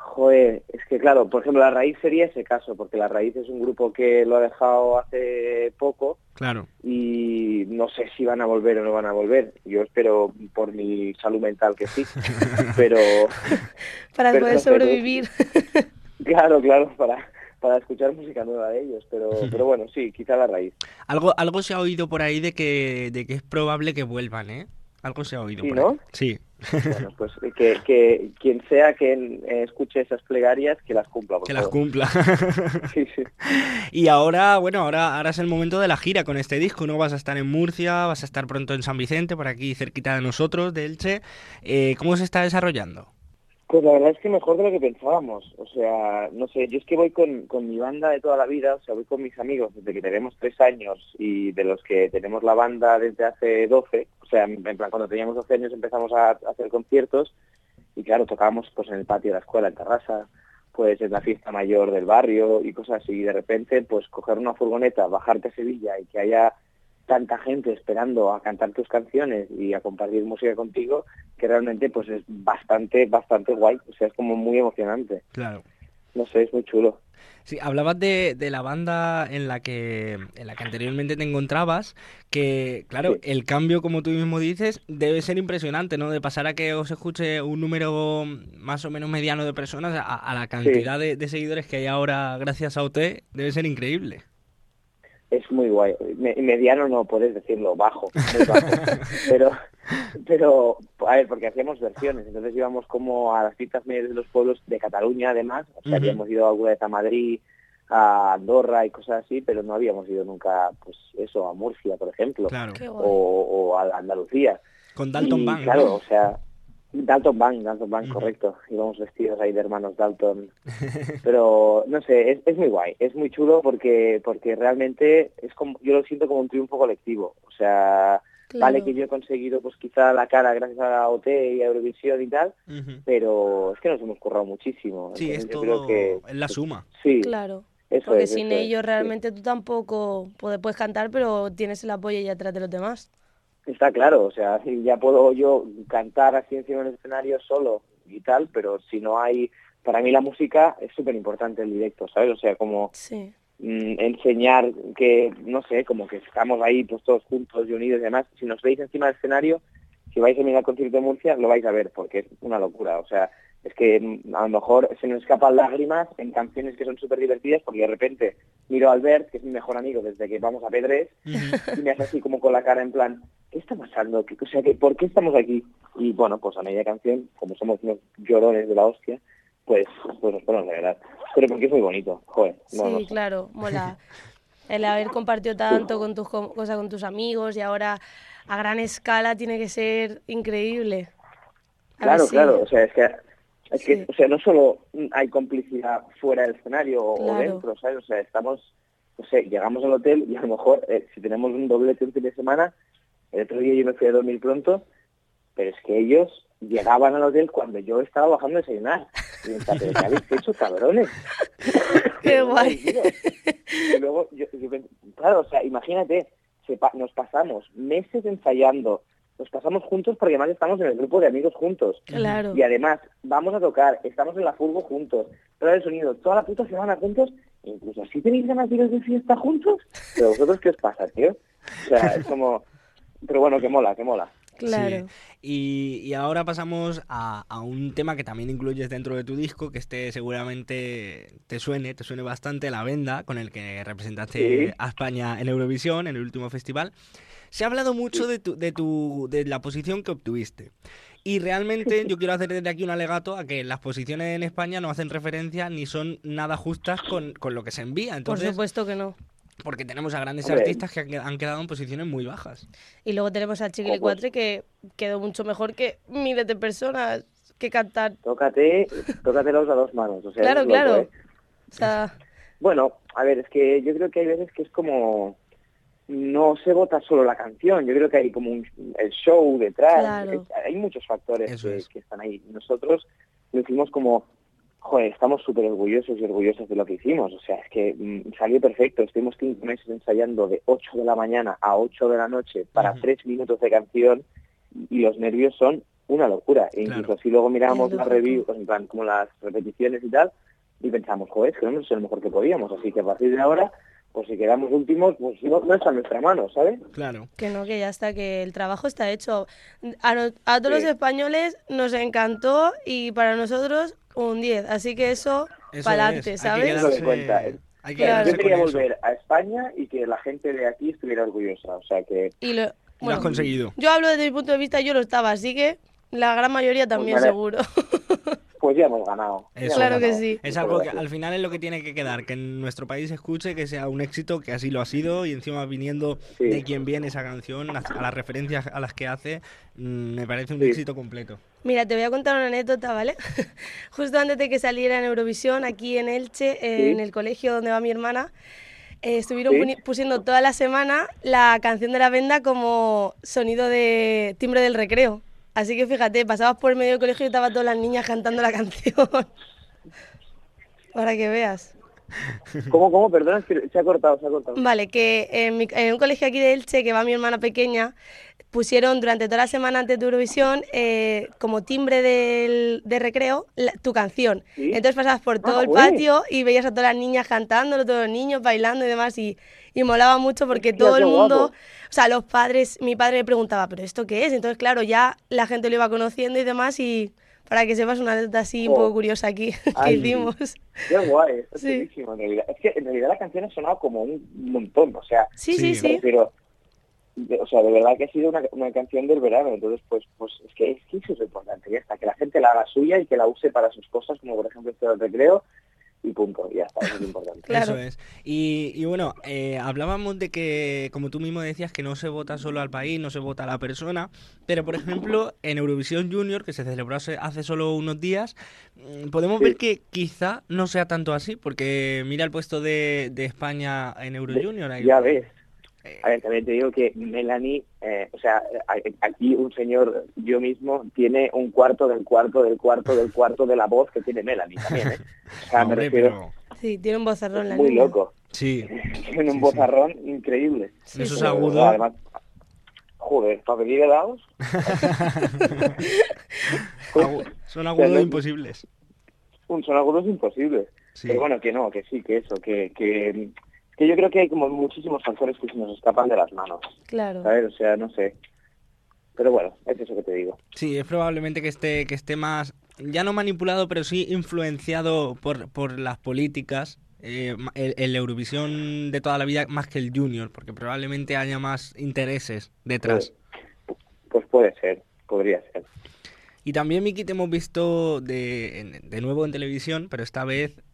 es que claro, por ejemplo, La Raíz sería ese caso, porque La Raíz es un grupo que lo ha dejado hace poco. Claro. Y no sé si van a volver o no van a volver. Yo espero por mi salud mental que sí, pero... para poder sobrevivir. Claro, para escuchar música nueva de ellos, pero bueno, sí, quizá La Raíz. Algo se ha oído por ahí de que es probable que vuelvan, ¿eh? Algo se ha oído. ¿Sí, por no? ahí. Sí. Bueno, pues que quien sea que escuche esas plegarias, que las cumpla. Que las cumpla. Sí. Y ahora es el momento de la gira con este disco, ¿no? Vas a estar en Murcia, vas a estar pronto en San Vicente, por aquí cerquita de nosotros, de Elche. ¿Cómo se está desarrollando? Pues la verdad es que mejor de lo que pensábamos. O sea, no sé, yo es que voy con mi banda de toda la vida, o sea, voy con mis amigos desde que tenemos 3 años y de los que tenemos la banda desde hace 12. O sea, en plan, cuando teníamos 12 años empezamos a hacer conciertos y claro, tocábamos pues en el patio de la escuela, en Tarrasa, pues en la fiesta mayor del barrio y cosas así. Y de repente, pues coger una furgoneta, bajarte a Sevilla y que haya tanta gente esperando a cantar tus canciones y a compartir música contigo, que realmente pues es bastante guay, o sea, es como muy emocionante. Claro. No sé, es muy chulo. Sí, hablabas de la banda en la que anteriormente te encontrabas, que claro, sí, el cambio, como tú mismo dices, debe ser impresionante, ¿no? De pasar a que os escuche un número más o menos mediano de personas a la cantidad de seguidores que hay ahora gracias a OT, debe ser increíble. Es muy guay. Mediano no puedes decirlo, bajo, muy bajo. pero, a ver, porque hacíamos versiones, entonces íbamos como a las citas medias de los pueblos de Cataluña, además. O sea, habíamos ido alguna vez a Madrid, a Andorra y cosas así, pero no habíamos ido nunca, pues eso, a Murcia, por ejemplo. Claro. O a Andalucía. Con Dalton Band. Claro, ¿no? O sea... Dalton Band, correcto. Íbamos vestidos ahí de hermanos Dalton. Pero, no sé, es muy guay. Es muy chulo porque realmente es como, yo lo siento como un triunfo colectivo. O sea, claro, vale que yo he conseguido pues quizá la cara gracias a OT y a Eurovisión y tal, pero es que nos hemos currado muchísimo. Sí, entonces, es todo, creo que es la suma. Sí. Claro. Eso porque es, sin eso ellos es, realmente sí. Tú tampoco puedes cantar, pero tienes el apoyo ya atrás de los demás. Está claro, o sea, ya puedo yo cantar así encima del escenario solo y tal, pero si no hay... Para mí la música es súper importante, el directo, ¿sabes? O sea, como sí. Enseñar que, no sé, como que estamos ahí pues todos juntos y unidos y demás. Si nos veis encima del escenario, si vais a mirar el concierto de Murcia, lo vais a ver, porque es una locura, o sea... Es que a lo mejor se nos escapan lágrimas en canciones que son súper divertidas porque de repente miro a Albert, que es mi mejor amigo desde que vamos a P3, y me hace así como con la cara en plan, ¿qué está pasando? O sea, ¿por qué estamos aquí? Y bueno, pues a media canción, como somos unos llorones de la hostia, pues nos ponemos de verdad. Pero porque es muy bonito, joder. No, sí, no sé. Claro, mola. el haber compartido tanto con tus cosas con tus amigos y ahora a gran escala tiene que ser increíble. Claro, o sea, es que o sea, no solo hay complicidad fuera del escenario o dentro, ¿sabes? O sea, estamos, no sé, llegamos al hotel y a lo mejor si tenemos un doblete un fin de semana, el otro día yo me fui a dormir pronto, pero es que ellos llegaban al hotel cuando yo estaba bajando a desayunar. Y me decía, ¿pero qué habéis hecho, cabrones? ¡Qué guay! Y luego, claro, o sea, imagínate, nos pasamos meses ensayando, nos pasamos juntos porque además estamos en el grupo de amigos juntos. Claro. Y además, vamos a tocar, estamos en la furgo juntos, prueba de sonido, toda la puta semana juntos, incluso así tenéis ganas de ir de fiesta juntos. Pero vosotros, ¿qué os pasa, tío? O sea, es como... Pero bueno, que mola. Claro. Sí. Y ahora pasamos a un tema que también incluyes dentro de tu disco, que seguramente te suene bastante, La Venda, con el que representaste a España en Eurovisión, en el último festival. Se ha hablado mucho de la posición que obtuviste. Y realmente yo quiero hacer desde aquí un alegato a que las posiciones en España no hacen referencia ni son nada justas con lo que se envía. Entonces, por supuesto que no. Porque tenemos a grandes artistas que han quedado en posiciones muy bajas. Y luego tenemos a Chiquilicuatre que quedó mucho mejor que miles de personas que cantar. Tócatelos a dos manos. O sea, claro. Loco, ¿eh? O sea... Bueno, a ver, es que yo creo que hay veces que es como... No se vota solo la canción, yo creo que hay como el show detrás. Claro. Hay muchos factores que están ahí. Nosotros lo hicimos como... Joder, estamos súper orgullosos y orgullosas de lo que hicimos. O sea, es que salió perfecto. Estuvimos 5 meses ensayando de 8 de la mañana a 8 de la noche para 3 minutos de canción y los nervios son una locura. E incluso si luego mirábamos las reviews, en plan, como las repeticiones y tal, y pensamos, joder, es que no hemos hecho lo mejor que podíamos. Así que a partir de ahora, pues si quedamos últimos, pues no está en nuestra mano, ¿sabes? Claro. Que no, que ya está, que el trabajo está hecho. A todos los españoles nos encantó y para nosotros un 10, así que eso para adelante, ¿sabes? Yo quería volver a España y que la gente de aquí estuviera orgullosa, o sea que... Lo has conseguido. Yo hablo desde mi punto de vista, yo lo estaba, así que la gran mayoría también, seguro. Pues ya hemos ganado. Claro que sí. Es algo que al final es lo que tiene que quedar, que en nuestro país se escuche, que sea un éxito, que así lo ha sido, y encima viniendo de quien viene esa canción, a las referencias a las que hace, me parece un éxito completo. Mira, te voy a contar una anécdota, ¿vale? Justo antes de que saliera en Eurovisión, aquí en Elche, en el colegio donde va mi hermana, estuvieron pusiendo toda la semana la canción de La Venda como sonido de timbre del recreo. Así que fíjate, pasabas por el medio del colegio y estaban todas las niñas cantando la canción. Para que veas. ¿Cómo? Perdona, es que se ha cortado. Vale, que en un colegio aquí de Elche, que va mi hermana pequeña, pusieron durante toda la semana antes de Eurovisión como timbre de recreo tu canción. Entonces pasabas por todo el patio y veías a todas las niñas cantándolo, todos los niños bailando y demás, y molaba mucho porque todo el mundo, o sea, los padres, mi padre me preguntaba, ¿pero esto qué es? Entonces, claro, ya la gente lo iba conociendo y demás, y para que sepas una anécdota así un poco curiosa aquí que hicimos. Qué guay, esto es buenísimo en realidad. Es que en realidad la canción ha sonado como un montón, o sea... Sí. Pero, o sea, de verdad que ha sido una canción del verano, entonces pues es que eso es lo importante, ya está, que la gente la haga suya y que la use para sus cosas, como por ejemplo este del recreo, y punto, ya está, eso es lo importante. Claro. Eso es. Y bueno, hablábamos de que, como tú mismo decías, que no se vota solo al país, no se vota a la persona, pero por ejemplo, en Eurovisión Junior, que se celebró hace solo unos días, podemos ver que quizá no sea tanto así, porque mira el puesto de España en Euro Junior. Ya ves. A ver, también te digo que Melanie, o sea, aquí un señor, yo mismo, tiene un cuarto del cuarto de la voz que tiene Melanie también, ¿eh? O sea, me refiero... Sí, tiene un vozarrón la muy niña. loco. Sí. Tiene un vozarrón increíble. Sí, esos agudos. Además, joder, para pedir helados... Son agudos imposibles. Son agudos imposibles. Sí. Pero bueno, que no, que sí, que eso, que yo creo que hay como muchísimos factores que se nos escapan de las manos. Claro. ¿Sabes? O sea, no sé. Pero bueno, es eso que te digo. Sí, es probablemente que esté más, ya no manipulado, pero sí influenciado por las políticas, el Eurovisión de toda la vida más que el Junior, porque probablemente haya más intereses detrás. Pues puede ser, podría ser. Y también, Miki, te hemos visto de nuevo en televisión, pero esta vez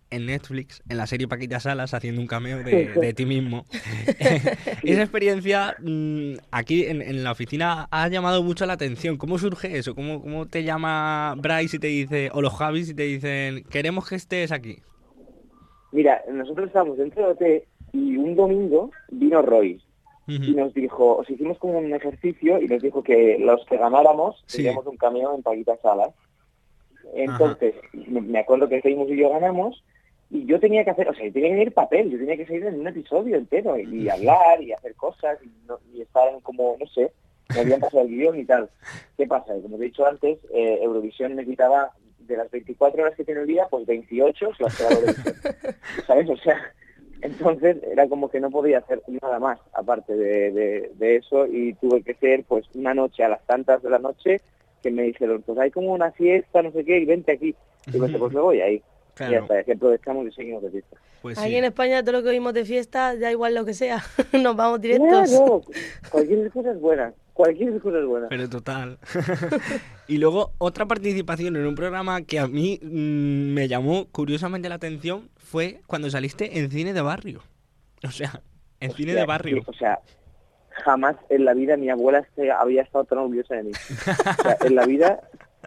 en Netflix, en la serie Paquita Salas, haciendo un cameo de ti mismo. Esa experiencia aquí en la oficina ha llamado mucho la atención. ¿Cómo surge eso? ¿Cómo te llama Bryce y te dice, o los Javis y te dicen, queremos que estés aquí? Mira, nosotros estábamos dentro de OT y un domingo vino Roy y nos dijo, os hicimos como un ejercicio y nos dijo que los que ganáramos teníamos un cameo en Paquita Salas. Entonces, me acuerdo que Seymour y yo ganamos y yo tenía que hacer, o sea, tenía que venir papel, yo tenía que salir en un episodio entero y hablar y hacer cosas y estar en como, no sé, me habían pasado el guión y tal. ¿Qué pasa? Como te he dicho antes, Eurovisión me quitaba de las 24 horas que tiene el día, pues 28 las que hago de Eurovisión. ¿Sabes? O sea, entonces era como que no podía hacer nada más aparte de eso y tuve que ser pues una noche a las tantas de la noche que me dijeron, pues hay como una fiesta, no sé qué, y vente aquí. Y pues me voy ahí. Claro. Y hasta que aprovechamos y seguimos de fiesta. Pues aquí en España todo lo que oímos de fiesta, da igual lo que sea, nos vamos directos. No, cualquier cosa es buena, Pero total. Y luego otra participación en un programa que a mí me llamó curiosamente la atención fue cuando saliste en Cine de Barrio. O sea, en Cine de Barrio. O sea, jamás en la vida mi abuela había estado tan orgullosa de mí. O sea, en la vida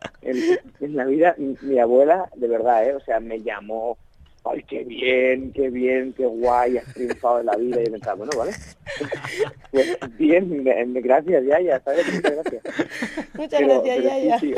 mi abuela, de verdad, o sea, me llamó, ay, qué bien, qué guay, has triunfado en la vida. Y yo pensaba, bueno, vale, pues bien, gracias, Yaya, ¿sabes? Muchas gracias. Muchas gracias, Yaya. Sí,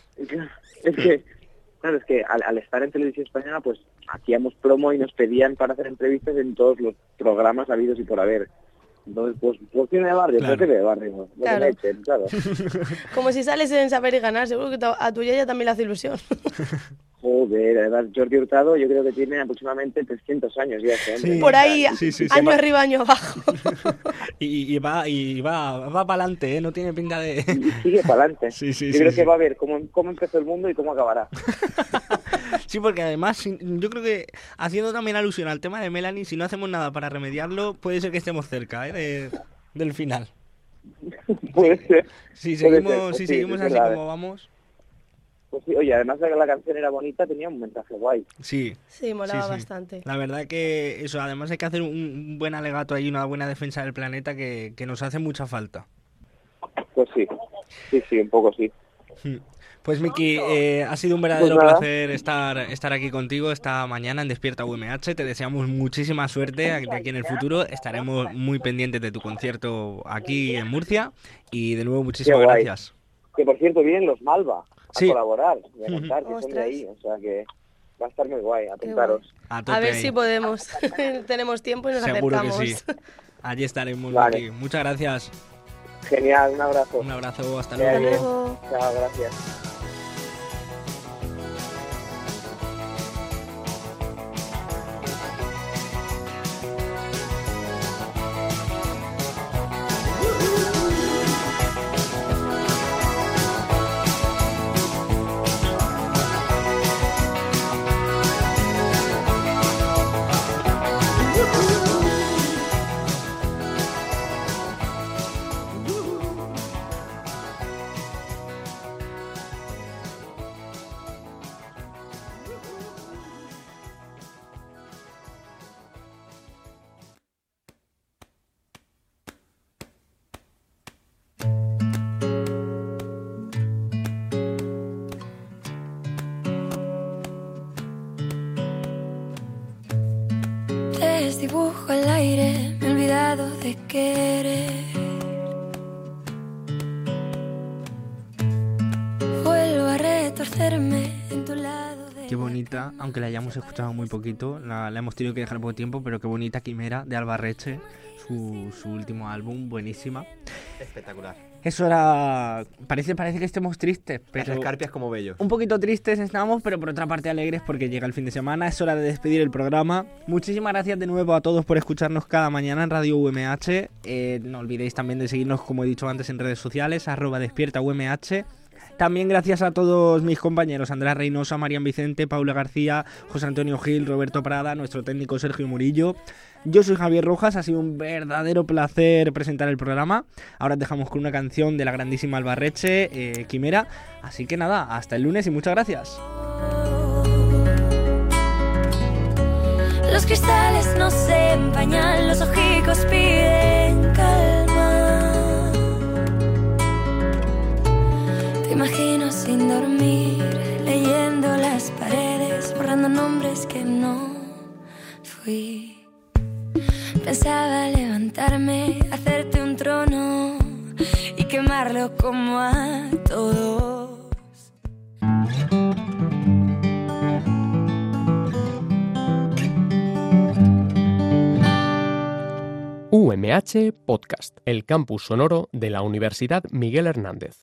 es que al estar en Televisión Española, pues hacíamos promo y nos pedían para hacer entrevistas en todos los programas habidos y por haber. Entonces, pues Cine de Barrio, claro. De Barrio, claro. Claro. Como si sales en Saber y Ganar, seguro que a tu Yaya también le hace ilusión. Joder, además Jordi Hurtado yo creo que tiene aproximadamente 300 años ya. Sí. Por ahí, año arriba, año abajo. y va para adelante, no tiene pinta de... Y sigue para adelante. Yo creo que va a ver cómo empezó el mundo y cómo acabará. Sí, porque además yo creo que haciendo también alusión al tema de Melanie, si no hacemos nada para remediarlo, puede ser que estemos cerca del final. Puede ser. Si seguimos así como vamos... Pues sí, oye, además de que la canción era bonita, tenía un mensaje guay. Sí, molaba bastante. La verdad que eso, además hay que hacer un buen alegato ahí, una buena defensa del planeta que nos hace mucha falta. Pues sí, un poco sí. Pues Miki, ha sido un verdadero placer estar aquí contigo esta mañana en Despierta UMH. Te deseamos muchísima suerte de aquí en el futuro. Estaremos muy pendientes de tu concierto aquí en Murcia. Y de nuevo, muchísimas gracias. Que por cierto, vienen los Malva a colaborar, a contar que son de ahí. O sea que va a estar muy guay, apuntaros. A ver si podemos. Tenemos tiempo y nos Seguro acercamos. Que sí. Allí estaremos, vale. Miki. Muchas gracias. Genial, un abrazo. Un abrazo, hasta luego. Chao, gracias. Dibujo al aire, me he olvidado de querer. Vuelvo a retorcerme en tu lado. Qué bonita, aunque la hayamos escuchado muy poquito, la hemos tenido que dejar poco tiempo, pero qué bonita Quimera de Alba Reche, su último álbum, buenísima. Espectacular. Eso era... Parece que estemos tristes, pero... Las escarpias como bello. Un poquito tristes estamos, pero por otra parte alegres porque llega el fin de semana. Es hora de despedir el programa. Muchísimas gracias de nuevo a todos por escucharnos cada mañana en Radio UMH. No olvidéis también de seguirnos, como he dicho antes, en redes sociales, @despiertaumh. También gracias a todos mis compañeros, Andrea Reynosa, Marian Vicente, Paula García, José Antonio Gil, Roberto Prada, nuestro técnico Sergio Murillo. Yo soy Javier Rojas, ha sido un verdadero placer presentar el programa. Ahora os dejamos con una canción de la grandísima Alba Reche, Quimera. Así que nada, hasta el lunes y muchas gracias. Los cristales no se empañan, los ojicos piden calma. Te imagino sin dormir, leyendo las paredes, borrando nombres que no fui. Pensaba levantarme, hacerte un trono y quemarlo como a todos. UMH Podcast, el campus sonoro de la Universidad Miguel Hernández.